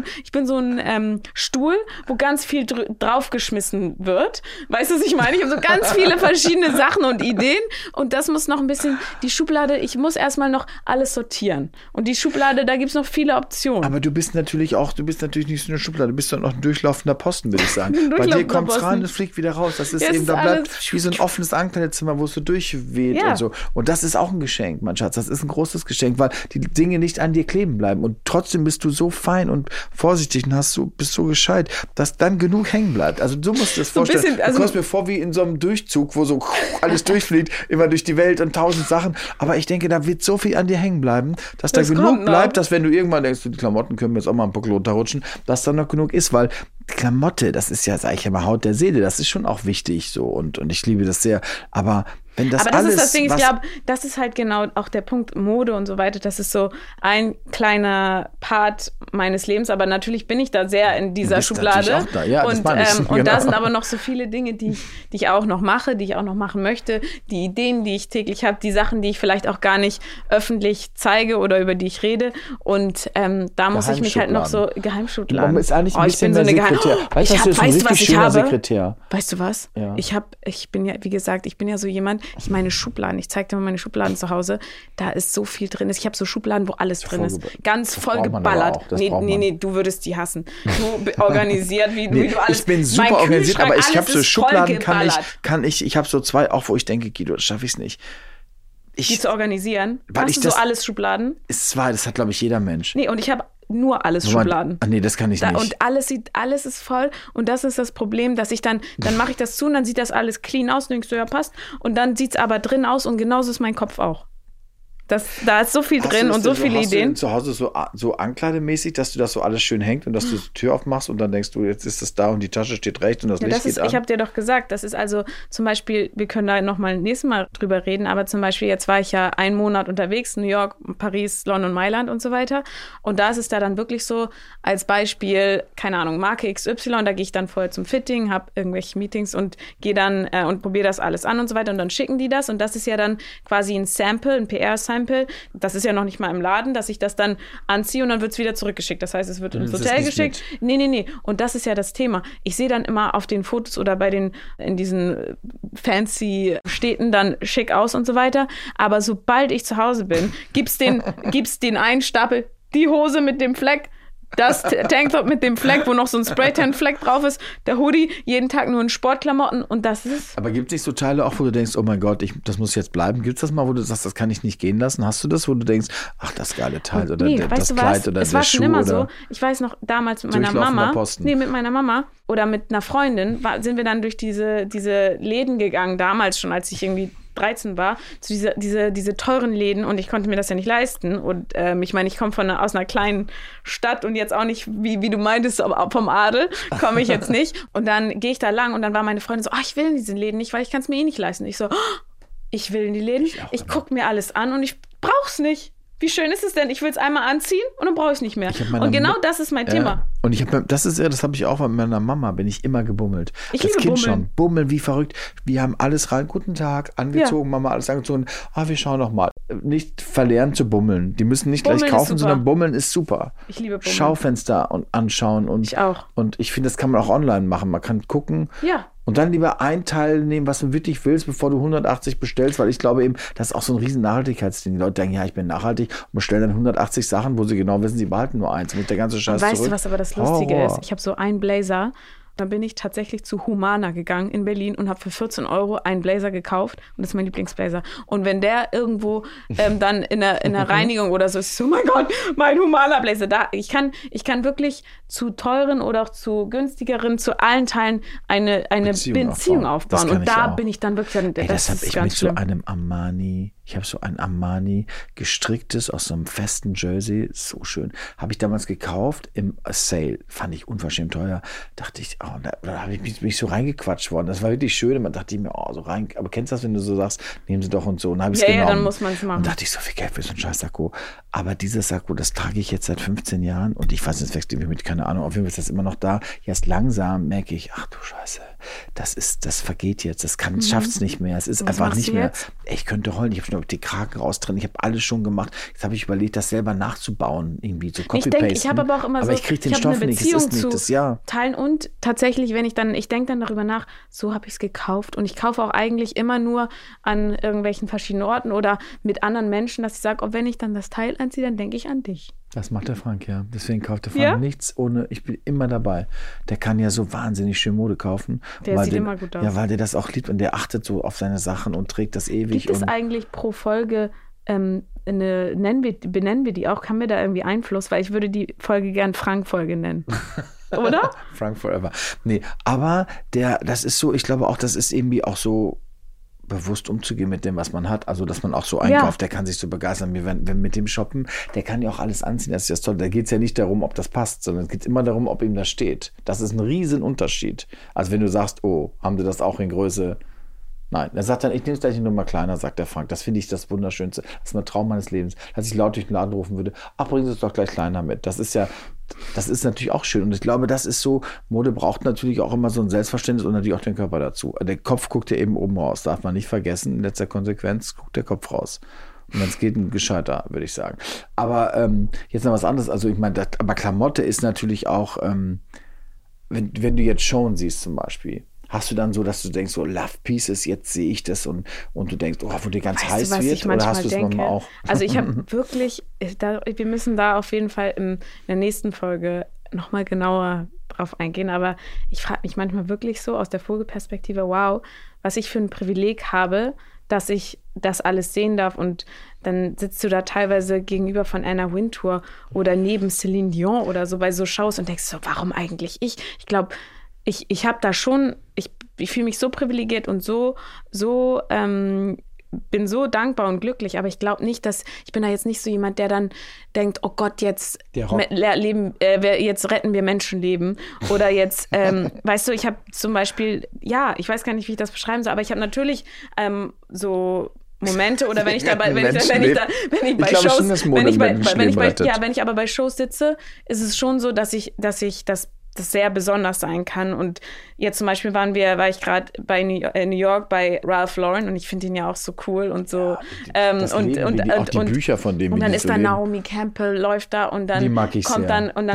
ein Stuhl, wo ganz viel draufgeschmissen wird. Weißt du, was ich meine? Ich habe so ganz viele verschiedene Sachen und Ideen und das muss noch ein bisschen, die Schublade, ich muss erstmal noch alles sortieren. Und die Schublade, da gibt es noch viele Optionen. Aber du bist natürlich nicht so eine Schublade, du bist doch noch ein durchlaufender Posten, würde ich sagen. Bei dir kommt es rein, es fliegt wieder raus. Das ist eben, da bleibt wie so ein offenes Ankleidezimmer, wo es so durchweht und so. Und das ist auch ein Geschenk, mein Schatz. Das ist ein großes Geschenk, weil die Dinge nicht an dir kleben bleiben. Und trotzdem bist du so fein und vorsichtig und bist so gescheit, dass dann genug hängen bleibt. Also du musst das vorstellen. Du kommst mir vor wie in so einem Durchzug, wo so alles durchfliegt, immer durch die Welt und 1000 Sachen. Aber ich denke, da wird so viel an dir hängen bleiben, dass da genug bleibt, dass wenn du irgendwann denkst, die Klamotten können mir jetzt auch mal einen Buckel runterrutschen, dass dann noch genug ist, weil Klamotte, das ist ja, sag ich ja mal, Haut der Seele, das ist schon auch wichtig so und ich liebe das sehr, aber wenn das alles... Aber das ist das Ding, ich glaube, das ist halt genau auch der Punkt Mode und so weiter, das ist so ein kleiner Part meines Lebens, aber natürlich bin ich da sehr in dieser Schublade auch da. Ja, und da sind aber noch so viele Dinge, die ich auch noch mache, die ich auch noch machen möchte, die Ideen, die ich täglich habe, die Sachen, die ich vielleicht auch gar nicht öffentlich zeige oder über die ich rede und da muss ich mich halt noch so Geheimschubladen. Ist eigentlich ein bisschen so eine Sekretär. Weißt du, was ich habe? Sekretär. Weißt du was? Ja. Ich bin ja, wie gesagt, ich bin ja so jemand, meine Schubladen, ich zeig dir mal meine Schubladen zu Hause, da ist so viel drin. Ich habe so Schubladen, wo alles drin ist. Ganz voll geballert. Nee, du würdest die hassen. So organisiert, wie du alles. Ich bin super organisiert, aber ich habe so Schubladen, ich habe so 2, auch wo ich denke, Guido, das schaffe ich es nicht. Die zu organisieren? Hast du so alles Schubladen? Das hat, glaube ich, jeder Mensch. Nee, und ich habe nur alles Schubladen. Nee, das kann ich nicht. Und alles ist voll. Und das ist das Problem, dass ich dann mache ich das zu und dann sieht das alles clean aus und denkst du, ja, passt. Und dann sieht es aber drin aus und genauso ist mein Kopf auch. Da ist so viel drin und so viele Ideen. Hast du zu Hause so ankleidemäßig, dass du das so alles schön hängt und dass du die Tür aufmachst und dann denkst du, jetzt ist das da und die Tasche steht rechts und das Licht geht an? Ich habe dir doch gesagt, das ist also zum Beispiel, wir können da nochmal nächstes Mal drüber reden, aber zum Beispiel jetzt war ich ja einen Monat unterwegs, New York, Paris, London, Mailand und so weiter. Und da ist es da dann wirklich so, als Beispiel, keine Ahnung, Marke XY, da gehe ich dann vorher zum Fitting, habe irgendwelche Meetings und gehe dann und probiere das alles an und so weiter und dann schicken die das und das ist ja dann quasi ein Sample, ein PR-Sample. Das ist ja noch nicht mal im Laden, dass ich das dann anziehe und dann wird es wieder zurückgeschickt. Das heißt, es wird ins Hotel geschickt. Nee. Und das ist ja das Thema. Ich sehe dann immer auf den Fotos oder in diesen fancy Städten dann schick aus und so weiter. Aber sobald ich zu Hause bin, gibt's den einen Stapel, die Hose mit dem Fleck, das Tanktop mit dem Fleck, wo noch so ein Spraytan-Fleck drauf ist, der Hoodie, jeden Tag nur in Sportklamotten und das ist... Aber gibt es nicht so Teile auch, wo du denkst, oh mein Gott, das muss jetzt bleiben? Gibt es das mal, wo du sagst, das kann ich nicht gehen lassen? Hast du das, wo du denkst, ach, das geile Teil oder das Kleid oder der Schuh? Es war schon immer so. Ich weiß noch, damals mit meiner Mama oder mit einer Freundin sind wir dann durch diese Läden gegangen, damals schon, als ich irgendwie 13 war, zu diese teuren Läden und ich konnte mir das ja nicht leisten und ich meine, ich komme aus einer kleinen Stadt und jetzt auch nicht, wie du meintest, vom Adel, komme ich jetzt nicht und dann gehe ich da lang und dann war meine Freundin so, ich will in diesen Läden nicht, weil ich kann es mir eh nicht leisten. Ich so, ich will in die Läden, ich gucke mir alles an und ich brauch's nicht. Wie schön ist es denn? Ich will es einmal anziehen und dann brauche ich es nicht mehr. Und genau das ist mein Thema. Und das habe ich auch mit meiner Mama, bin ich immer gebummelt. Ich liebe Kind Bummeln. Schon. Bummeln wie verrückt. Wir haben alles rein, guten Tag, angezogen, Mama alles angezogen. Wir schauen noch mal. Nicht verlernen zu bummeln. Die müssen nicht gleich kaufen, sondern bummeln ist super. Ich liebe Bummeln. Schaufenster und anschauen. Und, ich auch. Und ich finde, das kann man auch online machen. Man kann gucken. Ja. Und dann lieber ein Teil nehmen, was du wirklich willst, bevor du 180 bestellst, weil ich glaube eben, das ist auch so ein riesen Nachhaltigkeitsding. Die Leute denken, ja, ich bin nachhaltig und bestellen dann 180 Sachen, wo sie genau wissen, sie behalten nur eins. Mit der ganze Scheiß weißt du, was aber das Lustige ist? Ich habe so einen Blazer, dann bin ich tatsächlich zu Humana gegangen in Berlin und habe für 14 € einen Blazer gekauft und das ist mein Lieblingsblazer. Und wenn der irgendwo dann in der Reinigung oder so ist, oh mein Gott, mein Humana-Blazer. Ich kann wirklich zu teuren oder auch zu günstigeren, zu allen Teilen eine Beziehung aufbauen. Und da bin ich dann wirklich, das habe ich mit so einem Armani. Ich habe so ein Armani gestricktes aus so einem festen Jersey, so schön. Habe ich damals gekauft im Sale, fand ich unverschämt teuer. Dachte ich, da habe ich mich so reingequatscht worden. Das war wirklich schön. Und man dachte ich mir, so rein. Aber kennst du das, wenn du so sagst, nehmen sie doch und so. Und habe ich es genommen. Ja, dann muss man es machen. Und dachte ich, so viel Geld für so einen scheiß Sakko. Aber dieses Sakko, das trage ich jetzt seit 15 Jahren und ich weiß, jetzt wächst irgendwie mit, keine Ahnung, auf jeden Fall ist das immer noch da. Erst langsam merke ich, ach du Scheiße, das vergeht jetzt. Schafft es nicht mehr. Es ist einfach nicht mehr. Ich könnte heulen. Ich habe schon die Kragen raustrennen. Ich habe alles schon gemacht. Jetzt habe ich überlegt, das selber nachzubauen. Irgendwie so Copy-Pasten. Ich habe aber auch immer ich kriege den Stoff nicht. Es ist nicht das, Teilen und tatsächlich, ich denke dann darüber nach, so habe ich es gekauft und ich kaufe auch eigentlich immer nur an irgendwelchen verschiedenen Orten oder mit anderen Menschen, dass ich sage, wenn ich dann das Teil anziehe, dann denke ich an dich. Das macht der Frank, ja. Deswegen kauft der Frank nichts ich bin immer dabei. Der kann ja so wahnsinnig schön Mode kaufen. Der sieht immer gut aus. Ja, weil der das auch liebt und der achtet so auf seine Sachen und trägt das ewig. Gibt es eigentlich pro Folge benennen wir die auch? Haben wir da irgendwie Einfluss? Weil ich würde die Folge gern Frank-Folge nennen. Oder? Frank Forever. Nee, aber das ist so, ich glaube auch, das ist irgendwie auch so bewusst umzugehen mit dem, was man hat. Also, dass man auch so einkauft, der kann sich so begeistern. Wenn mit dem shoppen, der kann ja auch alles anziehen. Das ist das Tolle. Da geht es ja nicht darum, ob das passt, sondern es geht immer darum, ob ihm das steht. Das ist ein riesen Unterschied. Also, wenn du sagst, haben sie das auch in Größe? Nein, er sagt dann, ich nehme es gleich eine Nummer kleiner, sagt der Frank. Das finde ich das Wunderschönste. Das ist mein Traum meines Lebens. Dass ich laut durch den Laden rufen würde, bringen Sie es doch gleich kleiner mit. Das ist natürlich auch schön. Und ich glaube, das ist so, Mode braucht natürlich auch immer so ein Selbstverständnis und natürlich auch den Körper dazu. Der Kopf guckt ja eben oben raus, darf man nicht vergessen. In letzter Konsequenz guckt der Kopf raus. Und wenn es geht, ein gescheiter, würde ich sagen. Aber jetzt noch was anderes. Also ich meine, aber Klamotte ist natürlich auch, wenn du jetzt Showen siehst zum Beispiel, hast du dann so, dass du denkst, so Love Pieces, jetzt sehe ich das und du denkst, wo dir ganz heiß wird? Oder hast du es manchmal auch? Also ich habe wirklich, wir müssen da auf jeden Fall in der nächsten Folge nochmal genauer drauf eingehen, aber ich frage mich manchmal wirklich so aus der Vogelperspektive, wow, was ich für ein Privileg habe, dass ich das alles sehen darf und dann sitzt du da teilweise gegenüber von Anna Wintour oder neben Celine Dion oder so bei so Shows und denkst so, warum eigentlich ich? Ich glaube, ich habe da schon, ich fühle mich so privilegiert und so bin so dankbar und glücklich, aber ich glaube nicht, ich bin da jetzt nicht so jemand, der dann denkt, oh Gott, jetzt jetzt retten wir Menschenleben oder jetzt, weißt du, ich habe zum Beispiel, ich weiß gar nicht, wie ich das beschreiben soll, aber ich habe natürlich so Momente oder wenn ich aber bei Shows sitze, ist es schon so, dass ich das sehr besonders sein kann. Und jetzt zum Beispiel war ich gerade bei New York bei Ralph Lauren und ich finde ihn ja auch so cool und so. Auch die Bücher von dem. Und dann ist da Naomi Campbell, läuft da und dann kommt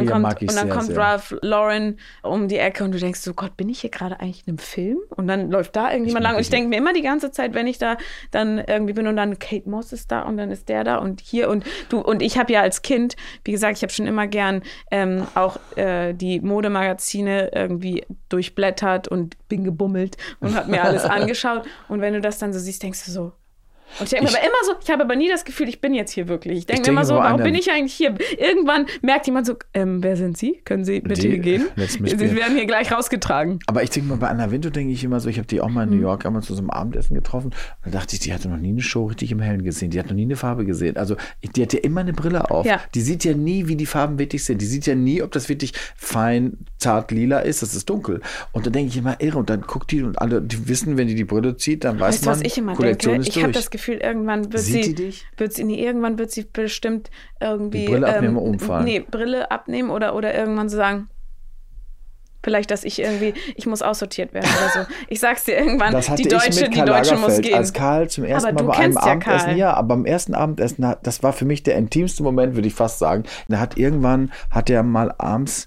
Ralph Lauren um die Ecke und du denkst so, Gott, bin ich hier gerade eigentlich in einem Film? Und dann läuft da irgendjemand lang und ich denke mir immer die ganze Zeit, wenn ich da dann irgendwie bin und dann Kate Moss ist da und dann ist der da und hier und du und ich habe ja als Kind, wie gesagt, ich habe schon immer gern auch die Modemagazine irgendwie durchblättert und bin gebummelt und habe mir alles angeschaut. Und wenn du das dann so siehst, denkst du so. Und ich denke mir aber immer so, ich habe aber nie das Gefühl, ich bin jetzt hier wirklich. Ich denke mir immer so, warum bin ich eigentlich hier? Irgendwann merkt jemand so, wer sind Sie? Können Sie bitte gehen? Sie werden hier gleich rausgetragen. Aber ich denke mal, bei Anna Wintour denke ich immer so, ich habe die auch mal in New York einmal zu so einem Abendessen getroffen. Und da dachte ich, die hatte noch nie eine Show richtig im Hellen gesehen. Die hat noch nie eine Farbe gesehen. Also die hat ja immer eine Brille auf. Ja. Die sieht ja nie, wie die Farben wirklich sind. Die sieht ja nie, ob das wirklich fein, zart, lila ist. Das ist dunkel. Und dann denke ich immer, irre. Und dann guckt die und alle, die wissen, wenn die Brille zieht, dann weiß man, was ich immer Kollektion denke? ist Ich habe das Gefühl, irgendwann irgendwann wird sie bestimmt irgendwie die Brille abnehmen und umfallen. Nee, Brille abnehmen oder irgendwann so sagen, vielleicht, dass ich muss aussortiert werden oder so. Ich sag's dir irgendwann, die Deutsche muss gehen. Als Karl zum ersten Mal bei einem Abendessen, aber beim ersten Abendessen, das war für mich der intimste Moment, würde ich fast sagen. Hat er mal abends,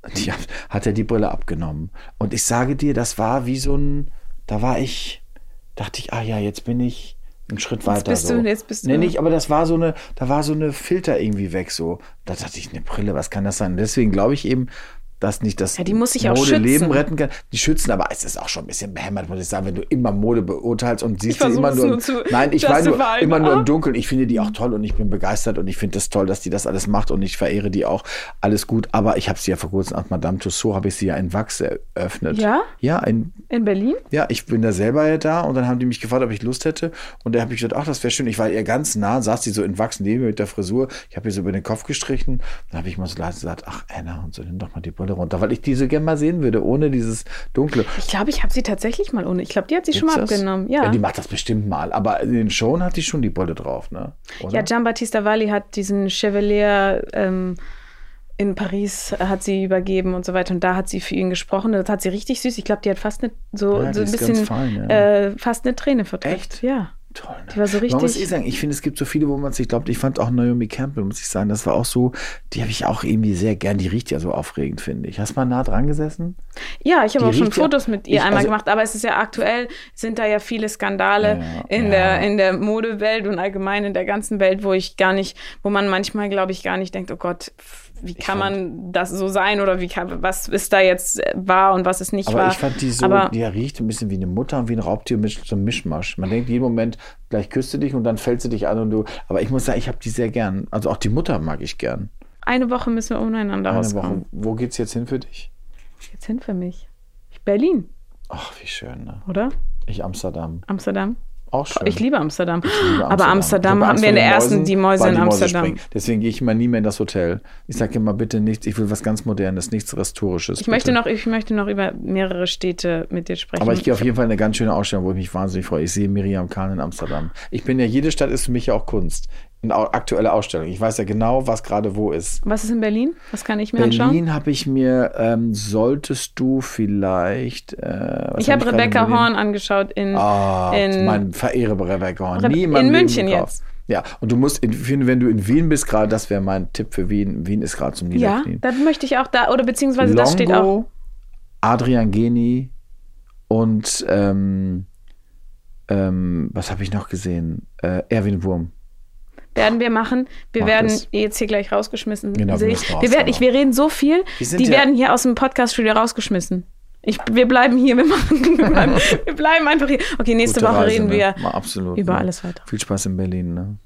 hat er die Brille abgenommen. Und ich sage dir, das war wie so ein, dachte ich, jetzt bin ich einen Schritt weiter. Jetzt bist du. Nee, nicht, aber da war so eine Filter irgendwie weg, so. Da dachte ich, eine Brille, was kann das sein? Deswegen glaube ich eben, dass nicht das die muss sich auch Modeleben retten kann. Die schützen, aber es ist auch schon ein bisschen behämmert, muss ich sagen, wenn du immer Mode beurteilst und siehst sie immer nur immer nur im Dunkeln. Ich finde die auch toll und ich bin begeistert und ich finde das toll, dass die das alles macht und ich verehre die auch. Alles gut, aber ich habe sie ja vor kurzem als Madame Tussauds, habe ich sie ja in Wachs eröffnet. Ja? Ja, in Berlin? Ja, ich bin da selber da und dann haben die mich gefragt, ob ich Lust hätte und da habe ich gesagt, das wäre schön. Ich war ihr ganz nah, saß sie so in Wachs neben mir mit der Frisur. Ich habe ihr so über den Kopf gestrichen. Dann habe ich mal so leise gesagt, Anna, und so, nimm doch mal die Brille runter, weil ich diese gerne mal sehen würde, ohne dieses Dunkle. Ich glaube, ich habe sie tatsächlich mal ohne. Ich glaube, die hat sie schon mal abgenommen. Ja, die macht das bestimmt mal, aber in den Showen hat die schon die Brille drauf, ne? Oder? Ja, Giambattista Valli hat diesen Chevalier in Paris hat sie übergeben und so weiter und da hat sie für ihn gesprochen. Das hat sie richtig süß. Ich glaube, die hat fast ein bisschen fast eine Träne verdrückt. Echt? Ja. Toll, ne? Die war so richtig. Man muss sagen, ich finde, es gibt so viele, wo man sich glaubt, ich fand auch Naomi Campbell, muss ich sagen, das war auch so, die habe ich auch irgendwie sehr gern, die riecht ja so aufregend, finde ich. Hast du mal nah dran gesessen? Ja, ich habe auch schon Fotos mit ihr einmal gemacht, aber es ist ja aktuell, sind da ja viele Skandale in der Modewelt und allgemein in der ganzen Welt, wo man manchmal, glaube ich, gar nicht denkt, oh Gott, wie kann man das so sein oder was ist da jetzt wahr und was ist nicht wahr. Aber ich fand die riecht ein bisschen wie eine Mutter und wie ein Raubtier mit so einem Mischmasch. Man denkt jeden Moment, gleich küsst du dich und dann fällt sie dich an und du, aber ich muss sagen, ich habe die sehr gern. Also auch die Mutter mag ich gern. Eine Woche müssen wir umeinander rauskommen. Wo geht's jetzt hin für dich? Jetzt hin für mich? Berlin. Ach, wie schön, ne? Oder? Ich Amsterdam. Auch schön. Ich liebe Amsterdam. Aber Amsterdam haben wir in der ersten die Mäuse in Amsterdam. Deswegen gehe ich immer nie mehr in das Hotel. Ich sage immer bitte nichts, ich will was ganz Modernes, nichts Rhetorisches. Ich möchte noch über mehrere Städte mit dir sprechen. Aber ich gehe auf jeden Fall in eine ganz schöne Ausstellung, wo ich mich wahnsinnig freue. Ich sehe Miriam Kahn in Amsterdam. Jede Stadt ist für mich ja auch Kunst. Eine aktuelle Ausstellung. Ich weiß ja genau, was gerade wo ist. Was ist in Berlin? Was kann ich mir anschauen? Berlin habe ich mir, solltest du vielleicht... ich habe Rebecca Horn angeschaut mein Verehre Rebecca Horn. In München jetzt. Ja, und du musst, wenn du in Wien bist gerade, das wäre mein Tipp für Wien. Wien ist gerade zum Niederknien. Ja, da möchte ich auch oder beziehungsweise Longo, das steht auch. Adrian Geni und was habe ich noch gesehen? Erwin Wurm. Werden wir machen. Wir werden jetzt hier gleich rausgeschmissen. Genau, wir reden so viel, die werden hier aus dem Podcast-Studio rausgeschmissen. Wir bleiben hier, wir bleiben einfach hier. Okay, nächste Woche reden wir über alles weiter. Viel Spaß in Berlin, ne?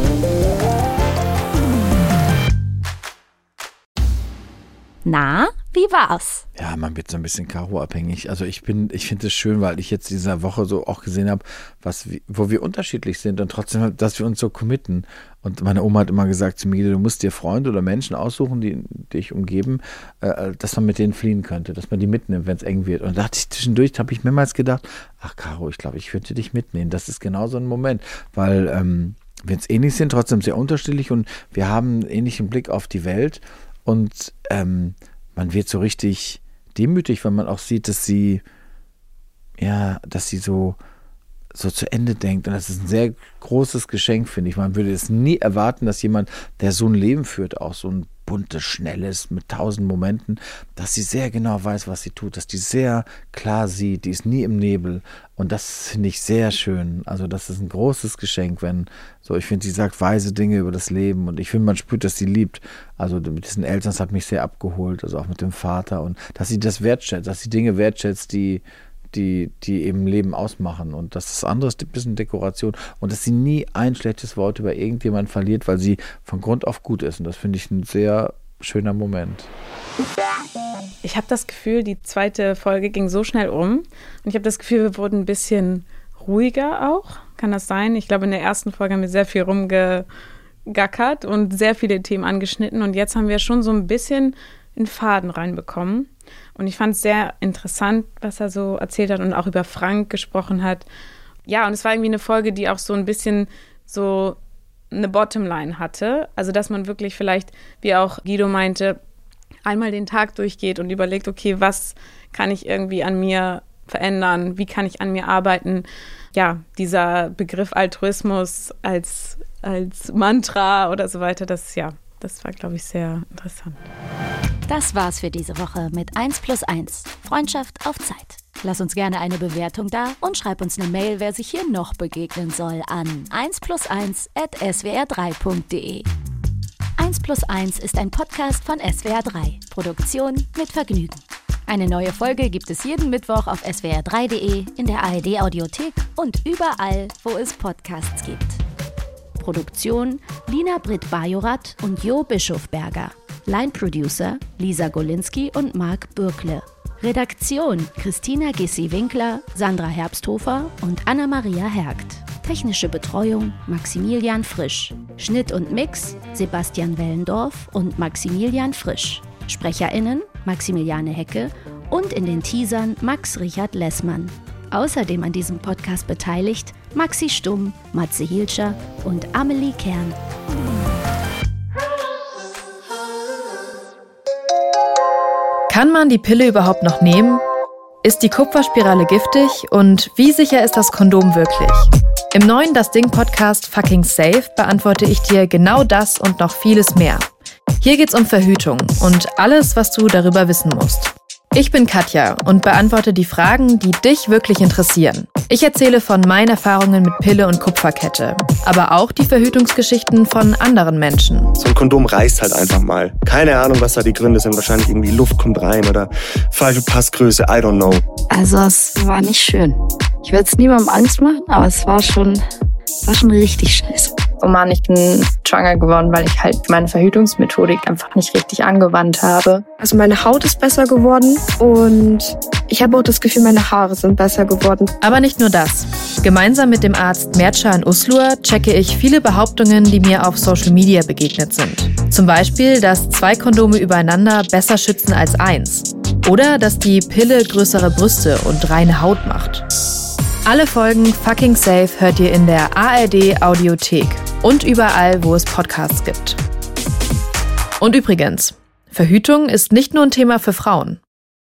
Na, Wie war's? Ja, man wird so ein bisschen Karo-abhängig. Also ich finde es schön, weil ich jetzt dieser Woche so auch gesehen habe, wo wir unterschiedlich sind und trotzdem, dass wir uns so committen. Und meine Oma hat immer gesagt zu mir, du musst dir Freunde oder Menschen aussuchen, die dich umgeben, dass man mit denen fliehen könnte, dass man die mitnimmt, wenn es eng wird. Und da dachte ich zwischendurch, habe ich mehrmals gedacht, ach Caro, ich glaube, ich würde dich mitnehmen. Das ist genau so ein Moment, weil wir uns ähnlich sind, trotzdem sehr unterschiedlich und wir haben einen ähnlichen Blick auf die Welt und man wird so richtig demütig, wenn man auch sieht, dass sie so zu Ende denkt. Und das ist ein sehr großes Geschenk, finde ich. Man würde es nie erwarten, dass jemand, der so ein Leben führt, auch so ein buntes, schnelles, mit 1000 Momenten, dass sie sehr genau weiß, was sie tut, dass die sehr klar sieht, die ist nie im Nebel. Und das finde ich sehr schön. Also das ist ein großes Geschenk, ich finde, sie sagt weise Dinge über das Leben und ich finde, man spürt, dass sie liebt. Also mit diesen Eltern, das hat mich sehr abgeholt, also auch mit dem Vater und dass sie das wertschätzt, dass sie Dinge wertschätzt, die eben Leben ausmachen und das andere ist ein bisschen Dekoration und dass sie nie ein schlechtes Wort über irgendjemanden verliert, weil sie von Grund auf gut ist und das finde ich ein sehr schöner Moment. Ich habe das Gefühl, die zweite Folge ging so schnell um und ich habe das Gefühl, wir wurden ein bisschen ruhiger auch. Kann das sein? Ich glaube, in der ersten Folge haben wir sehr viel rumgegackert und sehr viele Themen angeschnitten und jetzt haben wir schon so ein bisschen einen Faden reinbekommen. Und ich fand es sehr interessant, was er so erzählt hat und auch über Frank gesprochen hat. Ja, und es war irgendwie eine Folge, die auch so ein bisschen so eine Bottomline hatte. Also, dass man wirklich vielleicht, wie auch Guido meinte, einmal den Tag durchgeht und überlegt, okay, was kann ich irgendwie an mir verändern? Wie kann ich an mir arbeiten? Ja, dieser Begriff Altruismus als Mantra oder so weiter, das war, glaube ich, sehr interessant. Das war's für diese Woche mit 1+1. Freundschaft auf Zeit. Lass uns gerne eine Bewertung da und schreib uns eine Mail, wer sich hier noch begegnen soll, an 1+1@swr3.de. 1+1 ist ein Podcast von SWR3. Produktion mit Vergnügen. Eine neue Folge gibt es jeden Mittwoch auf swr3.de, in der ARD-Audiothek und überall, wo es Podcasts gibt. Produktion Lina Britt-Bajorath und Jo Bischofberger. Line-Producer Lisa Golinski und Marc Bürkle. Redaktion Christina Gissi-Winkler, Sandra Herbsthofer und Anna-Maria Hergt. Technische Betreuung Maximilian Frisch. Schnitt und Mix Sebastian Wellendorf und Maximilian Frisch. SprecherInnen Maximiliane Hecke und in den Teasern Max Richard Lessmann. Außerdem an diesem Podcast beteiligt Maxi Stumm, Matze Hielscher und Amelie Kern. Kann man die Pille überhaupt noch nehmen? Ist die Kupferspirale giftig? Und wie sicher ist das Kondom wirklich? Im neuen Das Ding-Podcast Fucking Safe beantworte ich dir genau das und noch vieles mehr. Hier geht's um Verhütung und alles, was du darüber wissen musst. Ich bin Katja und beantworte die Fragen, die dich wirklich interessieren. Ich erzähle von meinen Erfahrungen mit Pille und Kupferkette, aber auch die Verhütungsgeschichten von anderen Menschen. So ein Kondom reißt halt einfach mal. Keine Ahnung, was da die Gründe sind. Wahrscheinlich irgendwie Luft kommt rein oder falsche Passgröße, I don't know. Also es war nicht schön. Ich will es niemandem Angst machen, aber es war schon richtig scheiße. Oh Mann, ich bin schwanger geworden, weil ich halt meine Verhütungsmethodik einfach nicht richtig angewandt habe. Also meine Haut ist besser geworden und ich habe auch das Gefühl, meine Haare sind besser geworden. Aber nicht nur das. Gemeinsam mit dem Arzt Mertcan Uslur checke ich viele Behauptungen, die mir auf Social Media begegnet sind. Zum Beispiel, dass 2 Kondome übereinander besser schützen als 1. Oder dass die Pille größere Brüste und reine Haut macht. Alle Folgen Fucking Safe hört ihr in der ARD-Audiothek und überall, wo es Podcasts gibt. Und übrigens, Verhütung ist nicht nur ein Thema für Frauen.